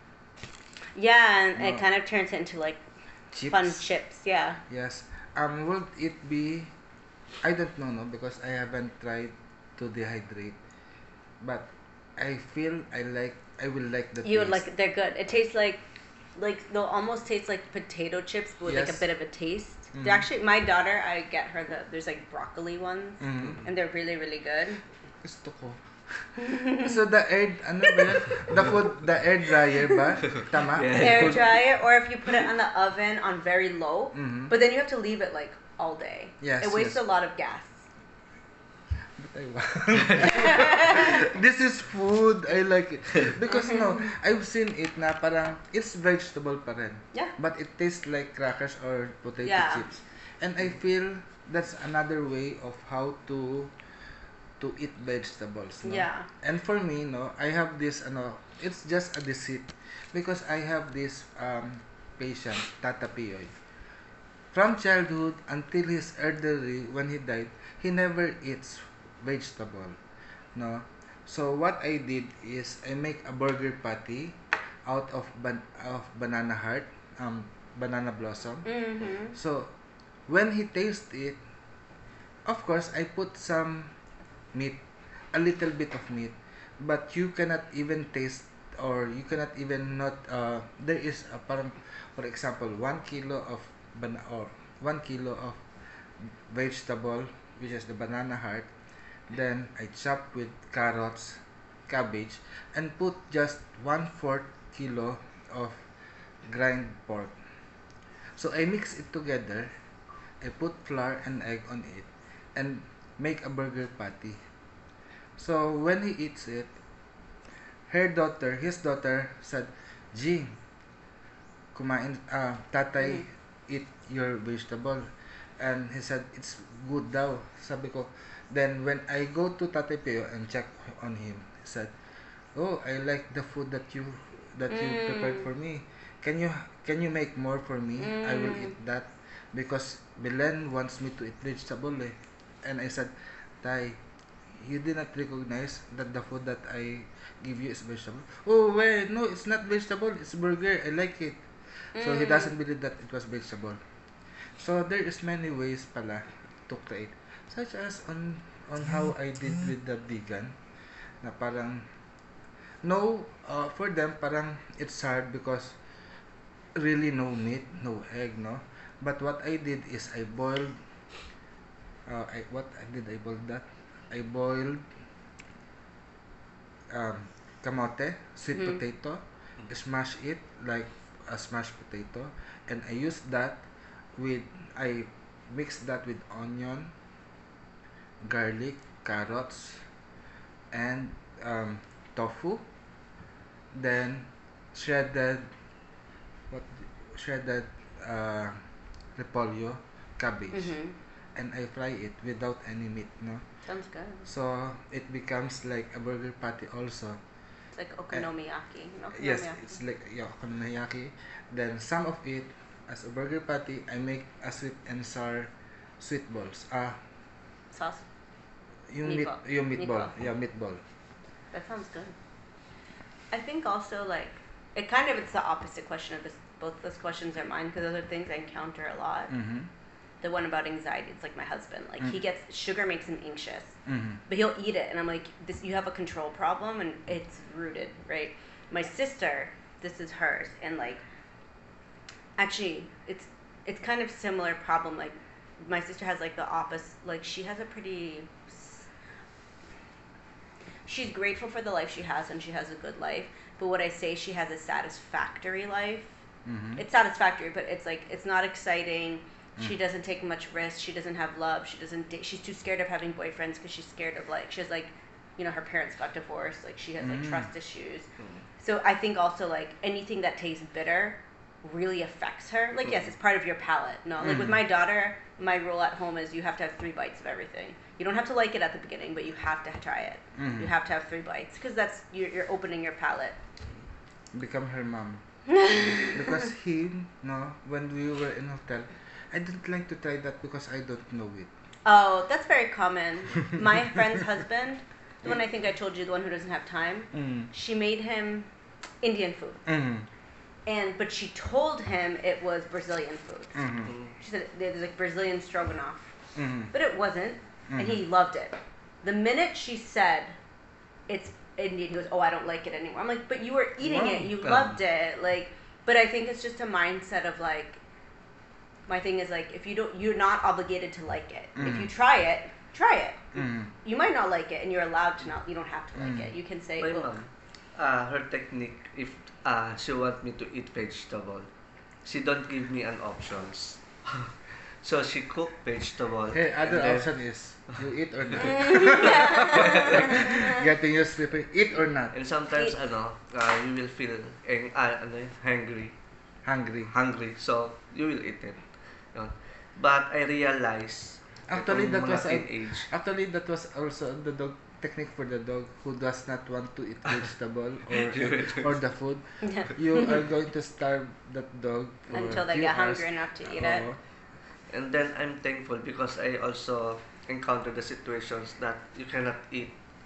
Yeah, and it No. kind of turns it into like Chips. fun chips. Yeah. Yes. Um, would it be? I don't know, no, because I haven't tried to dehydrate. But I feel I like. I will like the You would taste. like they're good. It tastes like like they'll almost taste like potato chips but with like a Yes. bit of a taste. Mhm. They're actually my daughter, I get her the there's like broccoli ones Mhm. and they're really really good. Gusto ko. So the air, ano ba yun? The food, the air dryer ba? Tama? Yeah. Air Food- dry it or if you put it on the oven on very low, Mhm. but then you have to leave it like all day. Yes, It wastes yes. a lot of gas. But I want. This is food. I like it. Because no, I've seen it na parang it's vegetable pa rin. Yeah. But it tastes like crackers or potato Yeah. chips. And I feel that's another way of how to to eat vegetables, no? Yeah. And for me, no, I have this ano, it's just a deceit because I have this um patient, Tata Pioy. From childhood until his elderly when he died, he never eats vegetable, no. So what I did is I make a burger patty out of ban- of banana heart, um banana blossom. Mhm. So when he tastes it, of course I put some meat, a little bit of meat, but you cannot even taste or you cannot even not uh, there is a parang, for example, one kilo of ban or one kilo of vegetable, which is the banana heart. Then I chop with carrots, cabbage, and put just one fourth kilo of grind pork. So I mix it together. I put flour and egg on it, and make a burger patty. So when he eats it, her daughter, his daughter said, "Jing, kumain, ah, tatay, Mhm. eat your vegetable." And he said, "It's good daw." Sabi ko, then when I go to Tatay Pio and check on him, he said, "Oh, I like the food that you that you prepared Mm. for me. Can you can you make more for me? I will Mm. eat that because Belen wants me to eat vegetable eh." And I said, "Tay, you did not recognize that the food that I give you is vegetable." "Oh, wait, no, it's not vegetable. It's burger. I like it." So he Mm. doesn't believe that it was vegetable. So there is many ways pala to create, such as on on how I did with the vegan, na parang no, uh, for them parang it's hard because really no meat, no egg, no. But what I did is I boiled. Uh, I what I did I boiled that? I boiled um, kamote, sweet Mhm. potato, smash it like a smashed potato, and I use that with I mix that with onion, garlic, carrots, and um, tofu. Then shredded what shredded uh, repolyo, cabbage, Mhm. and I fry it without any meat, no. Sounds good. So it becomes like a burger patty also. It's like okonomiyaki. You know Yes, okonomiyaki? it's like yeah, okonomiyaki. Then some of it as a burger patty, I make a sweet and sour sweet balls. Ah, Sauce. yung meat, Meatball. yung meatball, Meatball. yeah, meatball. That sounds good. I think also like it kind of it's the opposite question of this. Both those questions are mine because those are things I encounter a lot. Mm-hmm. the one about anxiety. It's like my husband. Like he Mm. gets sugar makes him anxious, Mhm. but he'll eat it, and I'm like, this. You have a control problem, and it's rooted, right? My sister, this is hers, and like, actually, it's it's kind of similar problem. Like, my sister has like the opposite. Like, she has a pretty. She's grateful for the life she has, and she has a good life. But what I say, she has a satisfactory life. Mhm. It's satisfactory, but it's like it's not exciting. She Mm. doesn't take much risk. She doesn't have love. She doesn't. Da- she's too scared of having boyfriends because she's scared of like she has like, you know, her parents got divorced. Like she has like Mm. trust issues. Mm. So I think also like anything that tastes bitter really affects her. Like yes, Mm. it's part of your palate. No, like with Mhm. my daughter, my rule at home is you have to have three bites of everything. You don't have to like it at the beginning, but you have to try it. Mhm. You have to have three bites because that's you're, you're opening your palate. Become her mom. Because he, no, when we were in hotel, I don't like to try that because I don't know it. Oh, that's very common. My friend's husband, the one I think I told you, the one who doesn't have time, Mm. she made him Indian food. Mm. And but she told him it was Brazilian food. Mm. Mm. She said there's like Brazilian stroganoff. Mm. But it wasn't. And Mhm. he loved it. The minute she said it's Indian, he goes, "Oh, I don't like it anymore." I'm like, "But you were eating Wow. it. You Yeah. loved it." Like, but I think it's just a mindset of like my thing is like if you don't you're not obligated to like it. If you Mhm. try it, try it. Mm. You might not like it and you're allowed to not you don't have to like Mm. it. You can say, My "Look, mom, uh, her technique, if uh, she want me to eat vegetable, she don't give me an options. So she cook vegetable. Hey, other and then- option is you eat or not. Yeah. Getting you sleeping, eat or not. And sometimes, Eat. ano, uh, you will feel ang, uh, ano, yun, hungry, Hungry. hungry. So you will eat it. Yun. But I realize, Actually, itong that mga was a- teenage, Actually, that was also the dog technique for the dog who does not want to eat vegetable or or the food. You are going to starve that dog for Until they few get hours. hungry enough to eat it. Oo. and then I'm thankful because I also encounter the situations that you cannot eat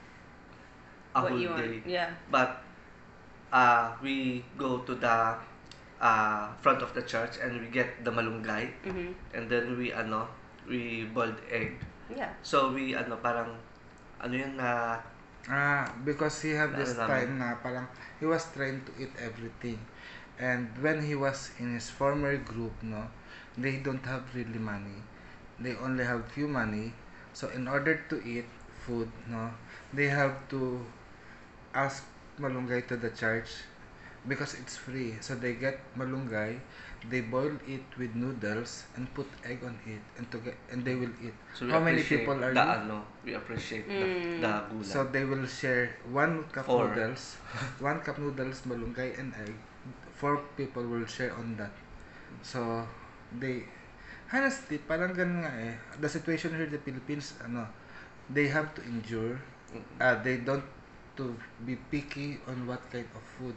a What whole you want. day. Yeah. But uh, we go to the uh, front of the church and we get the malunggay, Mhm. and then we ano we boiled egg. Yeah. So we ano parang ano yun na Ah, because he had Ano this namin? time na parang he was trying to eat everything. And when he was in his former group, no, they don't have really money. They only have few money. So in order to eat food, no, they have to ask malunggay to the church because it's free. So they get malunggay, they boil it with noodles and put egg on it and to get and they will eat. so we How many appreciate people are the you? ano we appreciate Mm. the, the gulay. So they will share one cup Four. noodles, one cup noodles, malunggay and egg. Four people will share on that. So they honestly parang ganun nga eh. The situation here in the Philippines, ano, they have to endure. Mm. Uh, they don't to be picky on what kind of food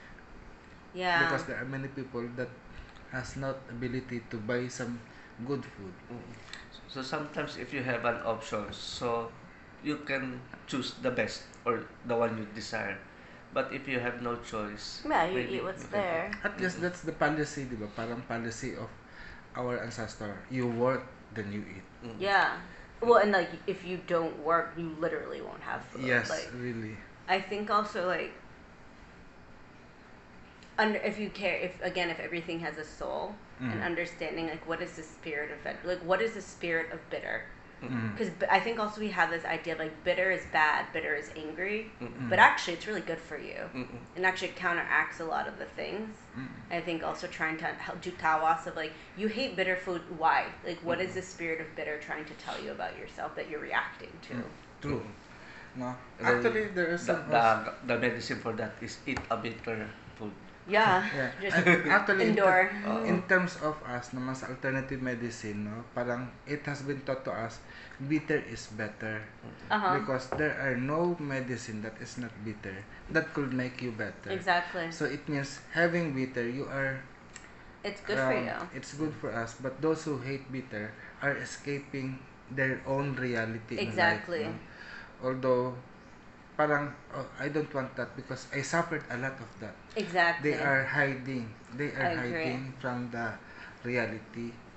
Yeah. because there are many people that has not ability to buy some good food. Mm. So sometimes if you have an option, so you can choose the best or the one you desire. But if you have no choice, Yeah, you maybe eat what's you can- there. At least that's the policy, di ba? Parang policy of our ancestor. You work, then you eat. Mm. Yeah. Well, and like if you don't work, you literally won't have food. Yes, Like really. I think also like under if you care if again if everything has a soul and Mm. understanding like what is the spirit of it like what is the spirit of bitter Mm. because I think also we have this idea of like bitter is bad, bitter is angry, Mm-mm. but actually it's really good for you Mm-mm. and actually counteracts a lot of the things. Mm. I think also trying to help do tawas of like you hate bitter food. Why? Like what is the spirit of bitter trying to tell you about yourself that you're reacting to? Mm. True. No. And then Actually, there is the, some. the, the medicine for that is eat a bitter food. Yeah. Yeah. Just And actually, in endure. ter- Oo. in terms of us naman sa alternative medicine, no, parang it has been taught to us, bitter is better. Uh-huh. Because there are no medicine that is not bitter that could make you better. Exactly. So it means having bitter, you are. It's good for um, you. It's good for us, but those who hate bitter are escaping their own reality Exactly. in life. No? Although, parang oh, I don't want that because I suffered a lot of that. Exactly. They are hiding. They are I agree. hiding from the reality.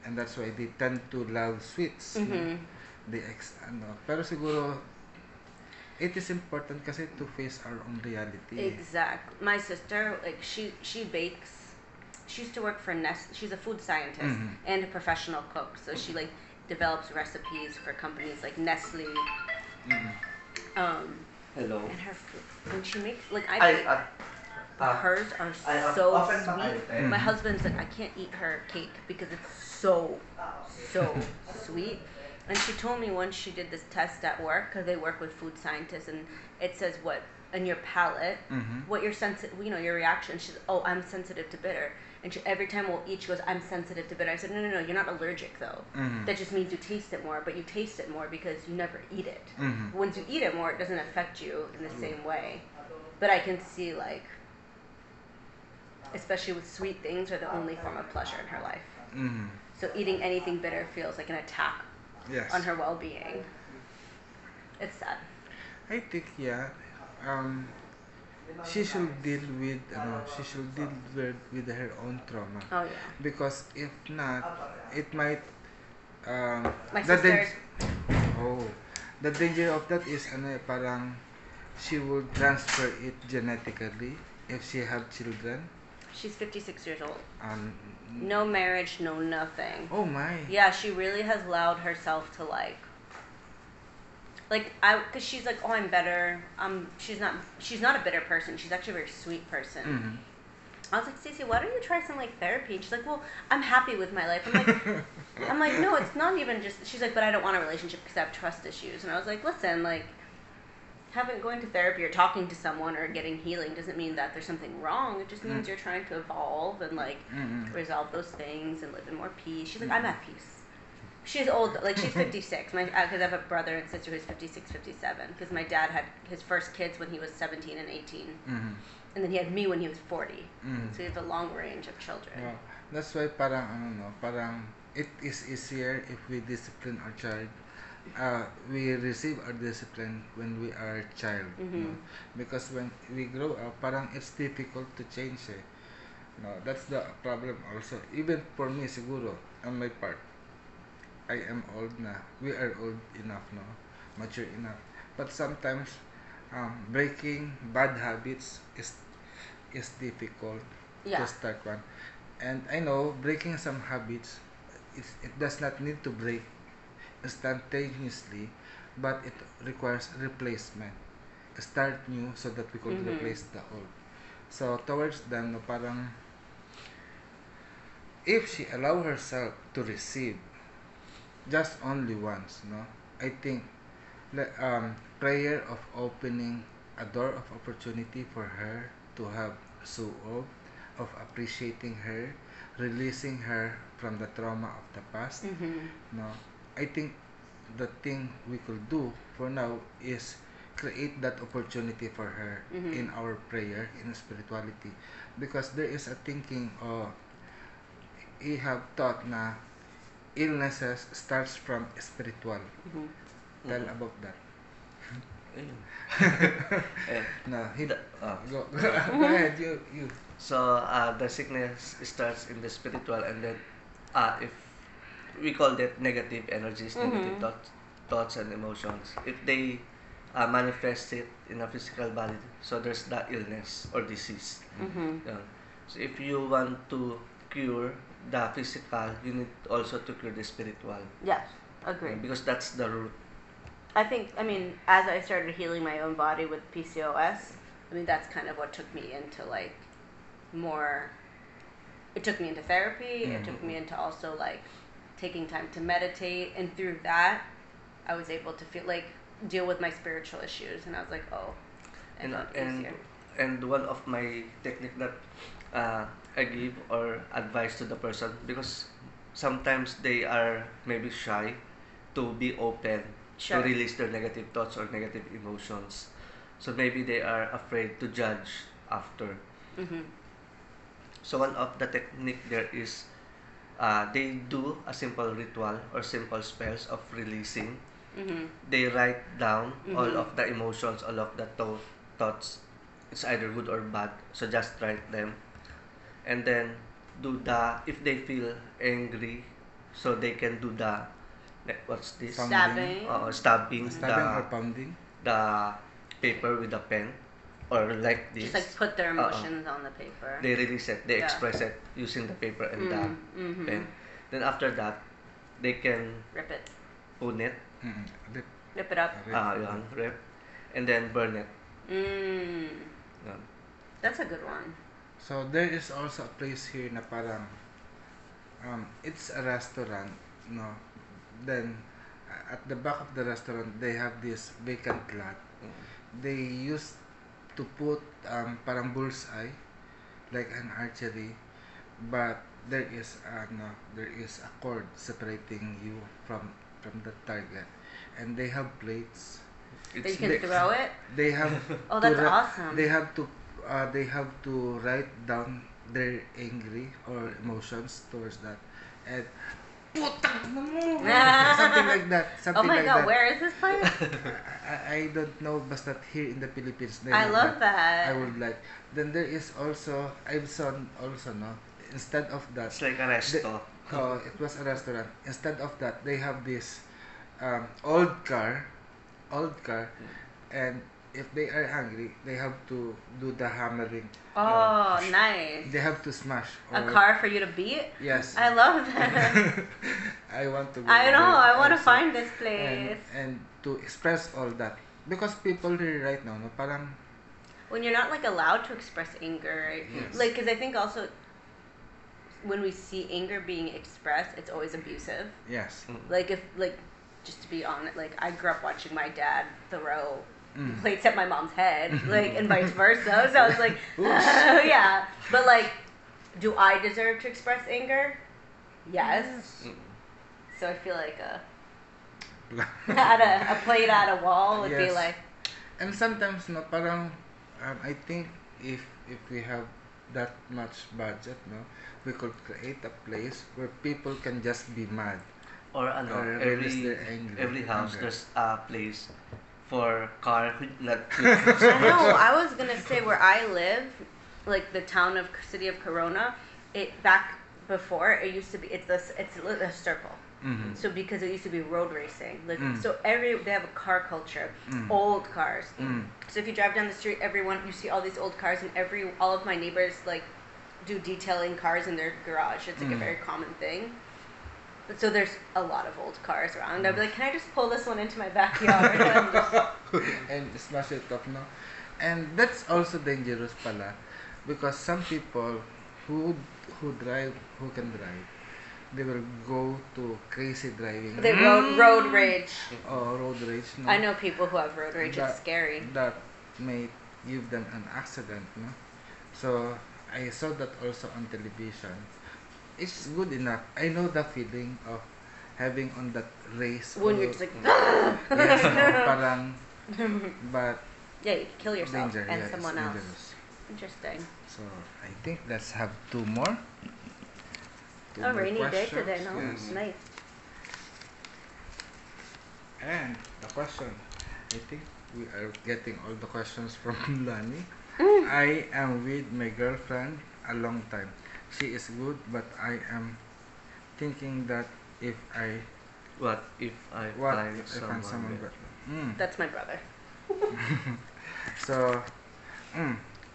and that's why they tend to love sweets, no? Mhm. They ex ano. Pero siguro it is important kasi to face our own reality. eh. Exactly. My sister, like she she bakes. She used to work for Nest. She's a food scientist Mhm. and a professional cook. So she like develops recipes for companies like Nestle. Mhm. Um, Hello. and her food when she makes like I, I, bake, uh, uh, hers are I uh, so often sweet. makain. My Mhm. husband's like I can't eat her cake because it's so so sweet. And she told me once she did this test at work because they work with food scientists, and it says what in your palate, Mhm. what your sensi- you know, your reaction. She's oh, I'm sensitive to bitter, and she, every time we'll eat, she goes, I'm sensitive to bitter. I said no, no, no, you're not allergic though. Mhm. That just means you taste it more, but you taste it more because you never eat it. Mhm. Once you eat it more, it doesn't affect you in the same way. But I can see like, especially with sweet things, are the only form of pleasure in her life. Mhm. So eating anything bitter feels like an attack Yes. on her well-being. It's sad. I think yeah. Um she should deal with ano, she should deal with, with her own trauma. Oh yeah. Because if not, it might um My the sister. dan- oh, the danger of that is ano, eh, parang she will transfer it genetically if she have children. She's fifty-six years old. Um, No marriage, no nothing. Oh my. Yeah, she really has allowed herself to like, like I, cause she's like, oh, I'm better. Um, she's not. She's not a bitter person. She's actually a very sweet person. Mhm. I was like, Stacey, why don't you try some like therapy? And she's like, well, I'm happy with my life. I'm like, I'm like, no, it's not even just. She's like, but I don't want a relationship because I have trust issues. And I was like, listen, like, having going to therapy or talking to someone or getting healing doesn't mean that there's something wrong. It just means Mm. you're trying to evolve and like Mhm. resolve those things and live in more peace. She's like, I'm at peace. She's old, like she's fifty-six. My because I have a brother and sister who's fifty-six, fifty-seven. Because my dad had his first kids when he was seventeen and eighteen, Mhm. and then he had me when he was forty. Mhm. So he has a long range of children. Wow. That's why parang ano no, parang it is easier if we discipline our child. Uh, we receive our discipline when we are child, no? Mhm. Because when we grow up, parang it's difficult to change eh. No, that's the problem also. Even for me siguro, on my part, I am old na. We are old enough, no? Mature enough. But sometimes um, breaking bad habits is is difficult to Yeah. start one. And I know breaking some habits, it, it does not need to break instantaneously, but it requires replacement. Start new so that we could Mhm. replace the old. So towards them, no, parang if she allow herself to receive just only once, no, I think the um, prayer of opening a door of opportunity for her to have so of of appreciating her, releasing her from the trauma of the past. Mhm. No, I think the thing we could do for now is create that opportunity for her Mhm. in our prayer in spirituality, because there is a thinking or we have thought na illnesses starts from spiritual. Mhm. Tell Mhm. about that. Ayun. Eh, No, he, the, uh, go, go ahead, you, you. so uh, the sickness starts in the spiritual, and then uh, if we call that negative energies, negative Mhm. thoughts, thoughts and emotions. If they uh, manifest it in a physical body, so there's the illness or disease. Mhm. Yeah. So if you want to cure the physical, you need also to cure the spiritual. Yes. Yeah, Agreed. because that's the root. I think, I mean, as I started healing my own body with P C O S, I mean, that's kind of what took me into like more, it took me into therapy, it took me into also like taking time to meditate, and through that, I was able to feel like deal with my spiritual issues, and I was like, oh, it And felt and easier. and one of my technique that uh, I give or advice to the person, because sometimes they are maybe shy to be open Sure. to release their negative thoughts or negative emotions. So maybe they are afraid to judge after. Mhm. So one of the technique there is uh, they do a simple ritual or simple spells of releasing. Mhm. They write down all Mhm. of the emotions, all of the thought, thoughts. It's either good or bad. So just write them, and then do the if they feel angry, so they can do the like, what's this? Pounding. Stabbing. Uh, stabbing Stabbing or the pounding. the paper with a pen, or like this. Just like put their Uh-uh. emotions on the paper. They release it. They Yeah. express it using the paper and the Mm, mhm. pen. Then after that, they can Rip it. own it. Mm-mm. Rip, Rip it up. rip. Ah, yun, rip, and then burn it. Mm. Yun. That's a good one. So there is also a place here na parang um, it's a restaurant, no. Then uh, at the back of the restaurant they have this vacant lot. Mm. They used to put um, parang bullseye, like an archery, but there is uh, no, there is a cord separating you from from the target, and they have plates. That you It's can they- throw it. They have Oh, to that's ri- awesome. They have to uh, they have to write down their angry or emotions towards that, and putang ina mo, something like that. Oh Something my like god, that. where is this place? I, I don't know, but that here in the Philippines they I have love that. I would like. Then there is also I've saw also no. Instead of that, It's like a resto. uh, it was a restaurant. Instead of that, they have this um, old car, old car, and if they are hungry, they have to do the hammering. Oh, nice. They have to smash. A or- car for you to beat? Yes. I love that. I want to. Go I know. there I want to also. find this and, place. and to express all that, because people here right now, no, parang When you're not like allowed to express anger, right? Yes. Like, because I think also when we see anger being expressed, it's always abusive. yes. Mm. Like if like, just to be honest, like I grew up watching my dad throw Mm. plates at my mom's head, like and vice versa. So I was like, Oops. yeah. But like, do I deserve to express anger? Yes. Mm. So I feel like a at a, a plate at a wall would be Yes. like, And sometimes, no, parang um, I think if if we have that much budget, no, we could create a place where people can just be mad. Or ano, Or release every their anger. every house Anger. there's a place for car not I know. I was gonna say where I live, like the town of city of Corona, it back before it used to be it's this it's a, a circle. Mm-hmm. So because it used to be road racing, like Mm. so every they have a car culture, Mm. old cars. Mm. So if you drive down the street, everyone you see all these old cars, and every all of my neighbors like do detailing cars in their garage. It's like Mm. a very common thing. But so there's a lot of old cars around. I'd be like, can I just pull this one into my backyard? And just- And smash it up, no? And that's also dangerous pala, because some people who who drive, who can drive, they will go to crazy driving. they road road rage. or road rage, no? I know people who have road rage. That- It's scary. That may give them an accident, no? So I saw that also on television. It's good enough. I know the feeling of having on that race. When or- you're just like, yes, no, parang, but yeah, you could kill yourself danger, and yeah, it's someone else. dangerous. Interesting. So I think let's have two more. Two A more rainy day questions, today, no? yes. Nice. And the question, I think we are getting all the questions from Lani. Mm. I am with my girlfriend a long time. She is good, but I am thinking that if I what if I what find if I someone, find someone better? better. Mm. That's my brother. So, mm,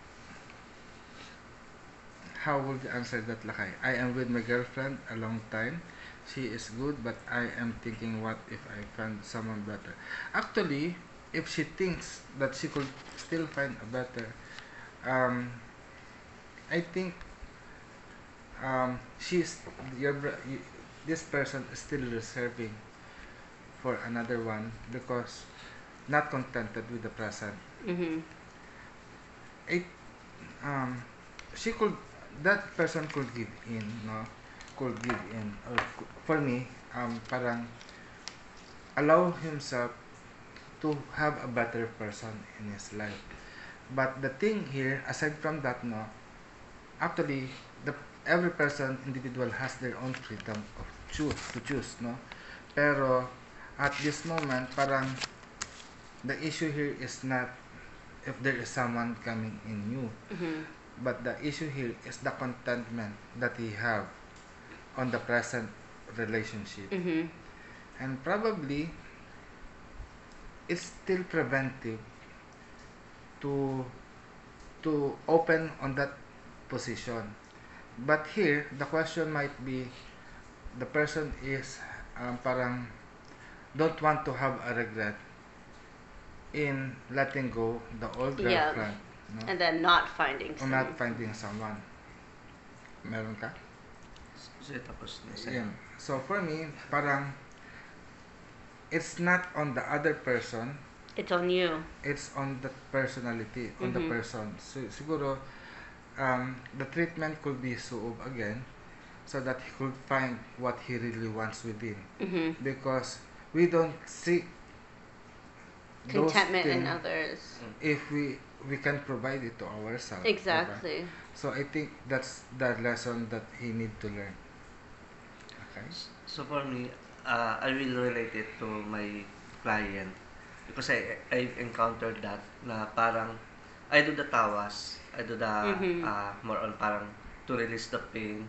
how would you answer that, Lakay? I am with my girlfriend a long time. She is good, but I am thinking, what if I find someone better? Actually, if she thinks that she could still find a better, um, I think um, she's your bro- y- this person is still reserving for another one because not contented with the present. Mm-hmm. It um she could that person could give in, no, could give in, or cou- for me um parang allow himself to have a better person in his life. But the thing here, aside from that, no, actually the every person individual has their own freedom of choose to choose, no. Pero at this moment, parang the issue here is not if there is someone coming in new, Mm-hmm. but the issue here is the contentment that he have on the present relationship. Mhm. And probably it's still preventive to to open on that position. But here, the question might be the person is um, parang don't want to have a regret in letting go the old Yeah. girlfriend, no? And then not finding Or some. not finding someone. Meron ka? So, tapos na sa'yo. Yan. So for me, parang it's not on the other person, It's on you. it's on the personality, on the Mhm. person. So siguro um, the treatment could be suob again so that he could find what he really wants within. Mhm. Because we don't seek those Contentment in things others. if we we can provide it to ourselves. diba? Exactly. So I think that's the lesson that he need to learn. Okay. So for me, uh, I will relate it to my client because I I've encountered that na parang I do the tawas, I do the Mhm. uh, more on parang to release the pain,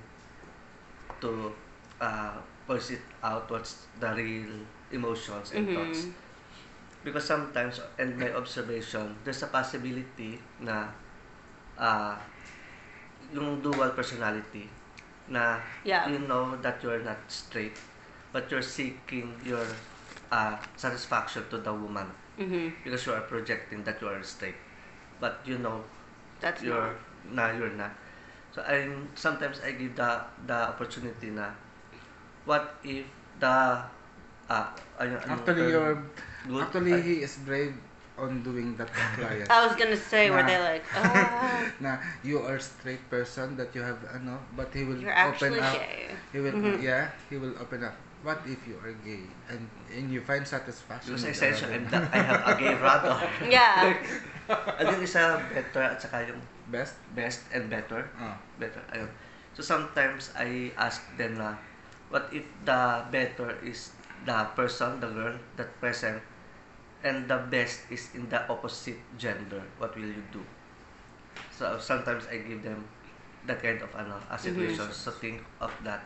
to uh, push it out what's the real emotions and thoughts. Mhm. Because sometimes, and my observation, there's a possibility na uh, yung dual personality na Yeah. you know that you're not straight but you're seeking your uh, satisfaction to the woman Mhm. because you are projecting that you are straight but you know That's you're not. na you're not. So I sometimes I give the the opportunity na what if the uh, ano, anong Actually, term? you're Good? actually Ay, he is brave on doing that to clients. I was gonna say, were Nah. they like, ah, Na you are straight person that you have ano, but he will you're open actually up. gay. He will Mhm. yeah, he will open up. What if you are gay and and you find satisfaction? because with essential another? I'm the, I have a gay brother. Yeah. Ano yung isa better at saka yung Best. best and better? Oh. Better. Ayun. So sometimes I ask them na, what if the better is the person, the girl, that present, and the best is in the opposite gender? What will you do? So sometimes I give them that kind of ano, a situation. Mhm. So think of that.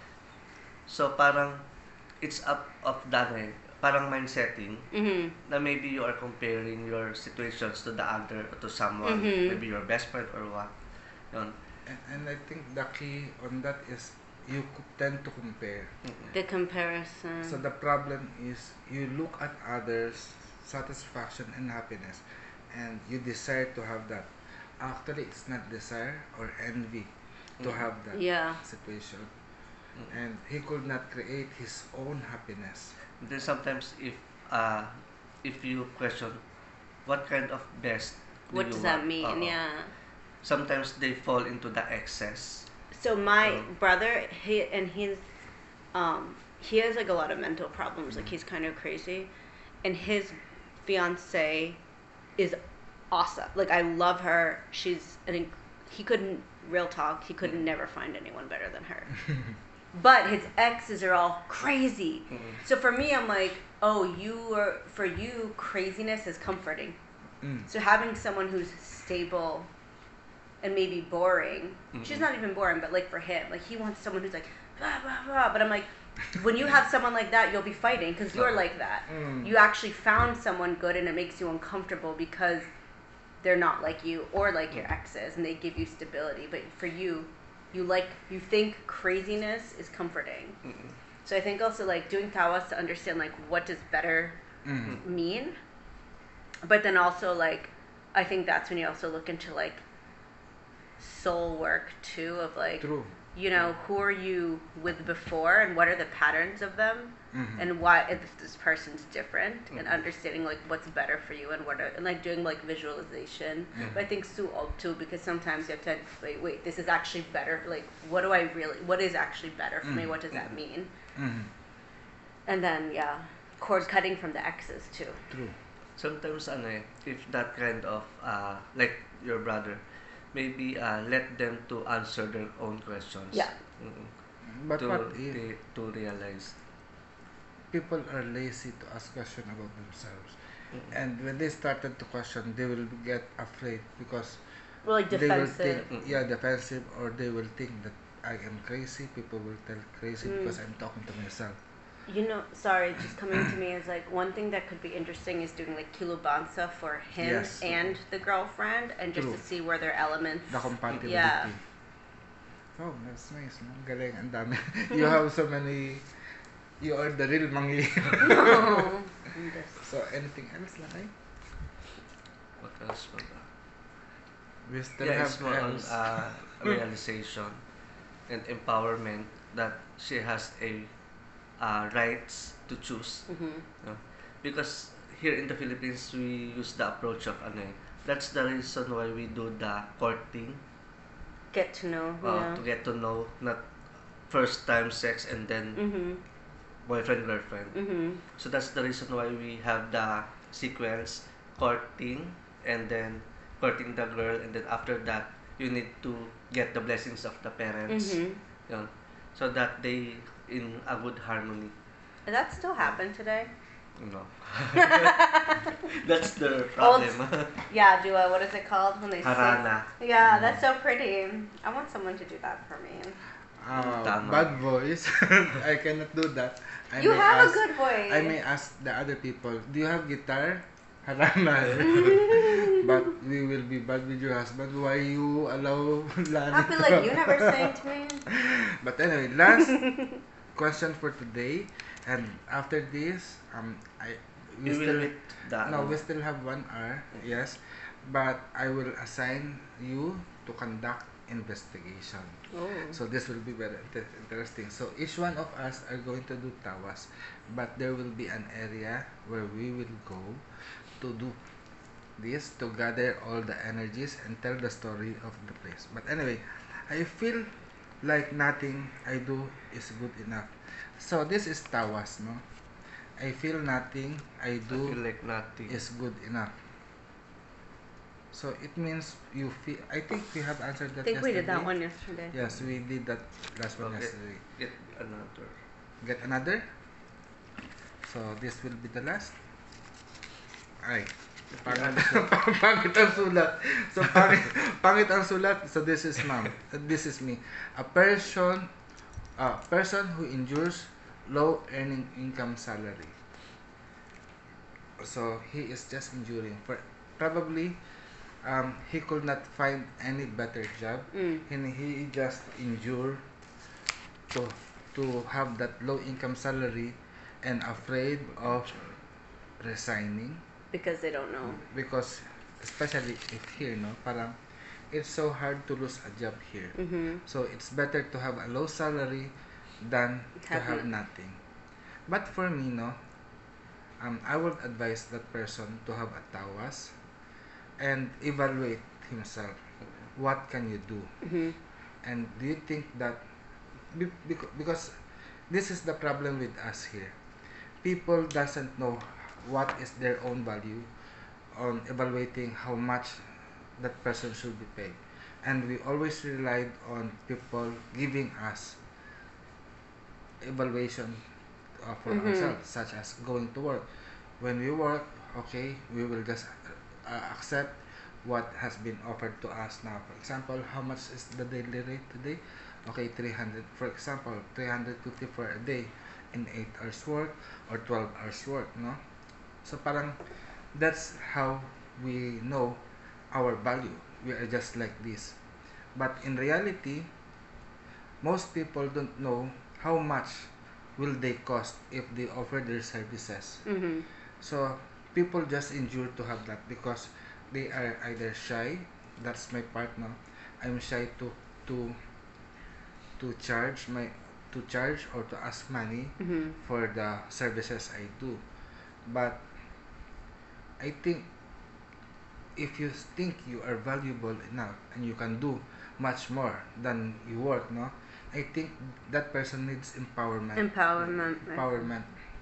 So parang it's up of that eh, parang mind setting Mhm. na maybe you are comparing your situations to the other, to someone, Mhm. maybe your best friend or what. Yun. And, and I think the key on that is you co- tend to compare. Mm-mm. The comparison. So the problem is you look at others' satisfaction and happiness and you desire to have that. Actually, it's not desire or envy to Mm. have that Yeah. situation. Mm. And he could not create his own happiness. And then sometimes if uh if you question what kind of best do What you does want, that mean? Oo. Yeah. Sometimes they fall into the excess. So my Oh. brother, he and he's, um, he has like a lot of mental problems. Like Mhm. he's kind of crazy, and his fiance is awesome. Like I love her. She's an. Inc- he couldn't real talk. He could Mhm. never find anyone better than her. But his exes are all crazy. Mm. So for me, I'm like, oh, you are for you, craziness is comforting. Mm. So having someone who's stable and maybe boring, she's Mhm. not even boring, but like for him, like he wants someone who's like blah blah blah. But I'm like, when you have someone like that, you'll be fighting because you're Uh-huh. like that. Mm. You actually found someone good, and it makes you uncomfortable because they're not like you or like your exes, and they give you stability. But for you, you like you think craziness is comforting. Mm-mm. So I think also like doing tawas to understand like what does better Mm. mean, but then also like I think that's when you also look into like soul work too of like True. you know who are you with before and what are the patterns of them Mhm. and why if this person's different and Mhm. understanding like what's better for you and what are, and like doing like visualization. Mhm. But I think su too because sometimes you have to wait wait this is actually better like what do I really what is actually better for me, Mhm. what does that Mhm. mean, Mhm. and then yeah cord cutting from the exes too. True. Sometimes ano eh, if that kind of uh like your brother, maybe uh let them to answer their own questions. Yeah. Mm-mm. But to what if they, to realize. people are lazy to ask questions about themselves? Mm-mm. And when they started to question, they will get afraid because Well, like they will think, defensive. Mm-mm. yeah, defensive, or they will think that I am crazy. People will tell crazy Mm. because I'm talking to myself. You know, sorry, just coming to me is like one thing that could be interesting is doing like kilubanza for him Yes. and the girlfriend, and just True. to see where their elements. The compatibility. Yeah. Oh, that's nice. No? Galing, ang dami. You have so many. You are the real mangi. No. I'm just- So, anything else, Lakay? What else ba ba? We still Yeah, have it's more on else. uh, realization and empowerment that she has a uh, rights to choose. Mhm. No? Because here in the Philippines, we use the approach of ano eh, that's the reason why we do the courting, Get to know. uh, Yeah. to get to know, not first time sex and then Mhm. boyfriend girlfriend. Mhm. So that's the reason why we have the sequence courting and then courting the girl, and then after that you need to get the blessings of the parents. Mhm. Yun. So that they in a good harmony. Does that still happen today? No. That's the problem. Yeah, Dua. What is it called when they sing? Harana. Yeah, that's so pretty. I want someone to do that for me. Uh, Tama. bad voice. I cannot do that. I You may have ask, a good voice. I may ask the other people, do you have guitar? Harana. But we will be bad with your husband. Why you allow Lani? I feel like you never sang to me. But anyway, last question for today. And after this, um, I we We will still meet the no, we still have one hour. Yes, but I will assign you to conduct investigation. Oh. So this will be very inter- interesting. So each one of us are going to do tawas, but there will be an area where we will go to do this to gather all the energies and tell the story of the place. But anyway, I feel like nothing I do is good enough. So this is tawas, no? I feel nothing I I do feel like nothing. is good enough. So it means you feel. I think we have answered I that think we yesterday. did that one yesterday. Yes, we did that last one Okay. yesterday. Get another. Get another. So this will be the last. Ay, pangit, pangit ang sulat. So pangit, pangit ang sulat. So this is ma'am. Uh, This is me. A person, a person who endures low earning income salary. So he is just enduring. For probably, um, he could not find any better job, Mm. and he just endure to to have that low income salary, and afraid of resigning. Because they don't know. Because especially if here, no, parang it's so hard to lose a job here. Mhm. So it's better to have a low salary than to Have have none. nothing. But for me, no, um, I would advise that person to have a tawas and evaluate himself. What can you do? Mhm. And do you think that be- bec- because this is the problem with us here, people doesn't know what is their own value on evaluating how much that person should be paid, and we always relied on people giving us evaluation uh, for Mhm. ourselves, such as going to work. When we work, okay, we will just uh, accept what has been offered to us now. For example, how much is the daily rate today? Okay, three hundred. For example, three hundred fifty for a day in eight hours work or twelve hours work, no? So parang that's how we know our value. We are just like this. But in reality, most people don't know how much will they cost if they offer their services. Mhm. So people just endure to have that because they are either shy. That's my part now. I'm shy to to to charge my to charge or to ask money Mhm. for the services I do. But I think if you think you are valuable enough and you can do much more than you work, no, I think that person needs empowerment. Empowerment. right. Empowerment.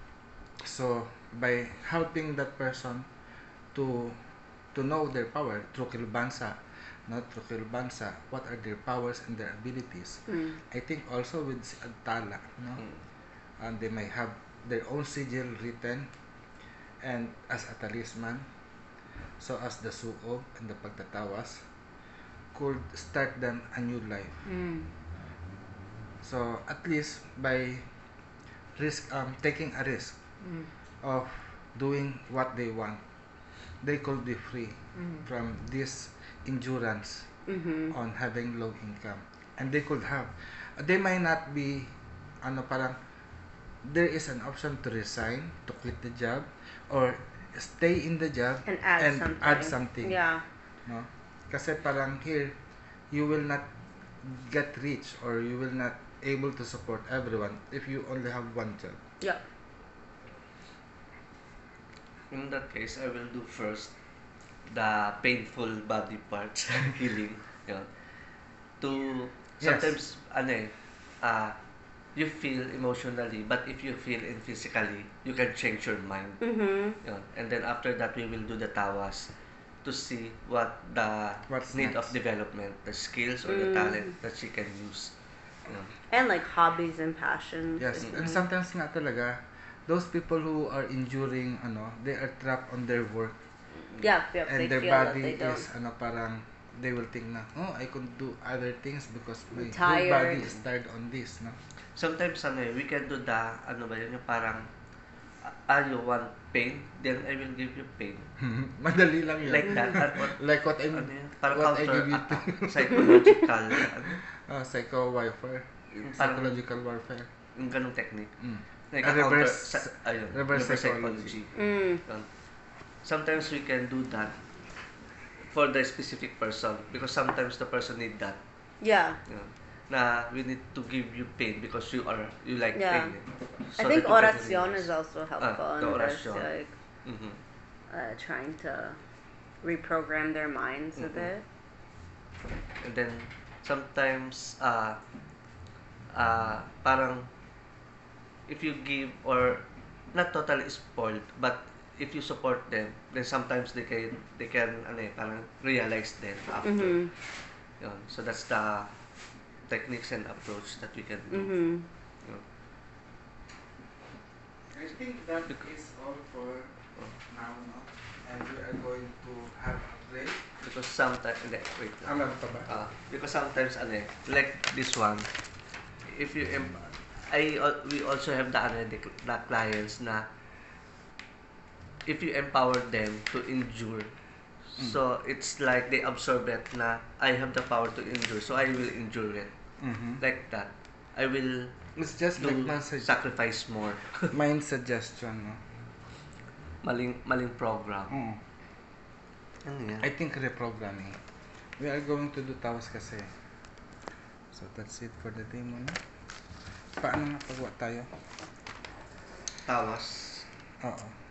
So by helping that person to to know their power through Kilbansa, not through Kilbansa, what are their powers and their abilities. Mm. I think also with si Agtala, no, Mm. and they may have their own sigil written and as a talisman, so as the suob and the pagtatawas could start them a new life. Mm. So at least by risk um taking a risk Mm. of doing what they want, they could be free Mm. from this endurance Mm-hmm. on having low income. And they could have, they might not be, ano parang, there is an option to resign, to quit the job, or stay in the job And add and something. add something. Yeah. No? Kasi parang here, you will not get rich or you will not able to support everyone if you only have one job. Yeah. In that case, I will do first the painful body parts healing. Yun. To Yes. sometimes ano eh, ah, you feel emotionally, but if you feel in physically, you can change your mind. Mm-hmm. Yun. And then after that, we will do the tawas to see what the What's need next? of development, the skills or the Mm. talent that she can use. Yun. And like hobbies and passions. Yes, if and you- sometimes nga talaga, those people who are enduring, ano, they are trapped on their work. Yeah, yeah, And they their feel that body they don't. is, ano, parang, they will think na, oh, I could do other things because my I'm whole body tired. is tired on this, no? Sometimes ano eh, we can do the, ano ba yun, yung parang, ah, you want pain, then I will give you pain. Madali lang yun. Like that. At what, Like what I'm, ano yun, parang what I counter give you attack, psychological, ano, uh, psycho warfare, yung parang, psychological warfare. yung ganung technique. Mm. Like A a counter, reverse- sa, ayun, reverse reverse psychology. psychology. Mm. Yun. Sometimes we can do that for the specific person because sometimes the person need that. Yeah. You know, na we need to give you pain because you are you like Yeah. pain. eh. I So think that you can oracion release. is also helpful Ah, the in this, oracion. like Mhm. uh, trying to reprogram their minds a Mhm. bit. And then sometimes uh uh parang if you give or not totally spoiled but if you support them then sometimes they can they can ano eh, parang realize then after. Mhm. Yun. So that's the techniques and approach that we can do. Mhm. Yun. I think that is all for now, no? And we are going to have a break. Because sometimes hindi, wait lang. Alam pa ba? Ah, because sometimes ano eh, like this one, if you em- I al- we also have the ano the, the clients na if you empower them to endure, Mm. so it's like they absorb it na I have the power to endure, so I will endure it Mm-hmm. like that. I will It's just do like my, sug- sacrifice more. mind suggestion, no? maling maling program. Mm. Ano yan? I think reprogramming. We are going to do tawas kasi. So that's it for the day muna. Paano nga pagwa tayo? Tawas. Oo.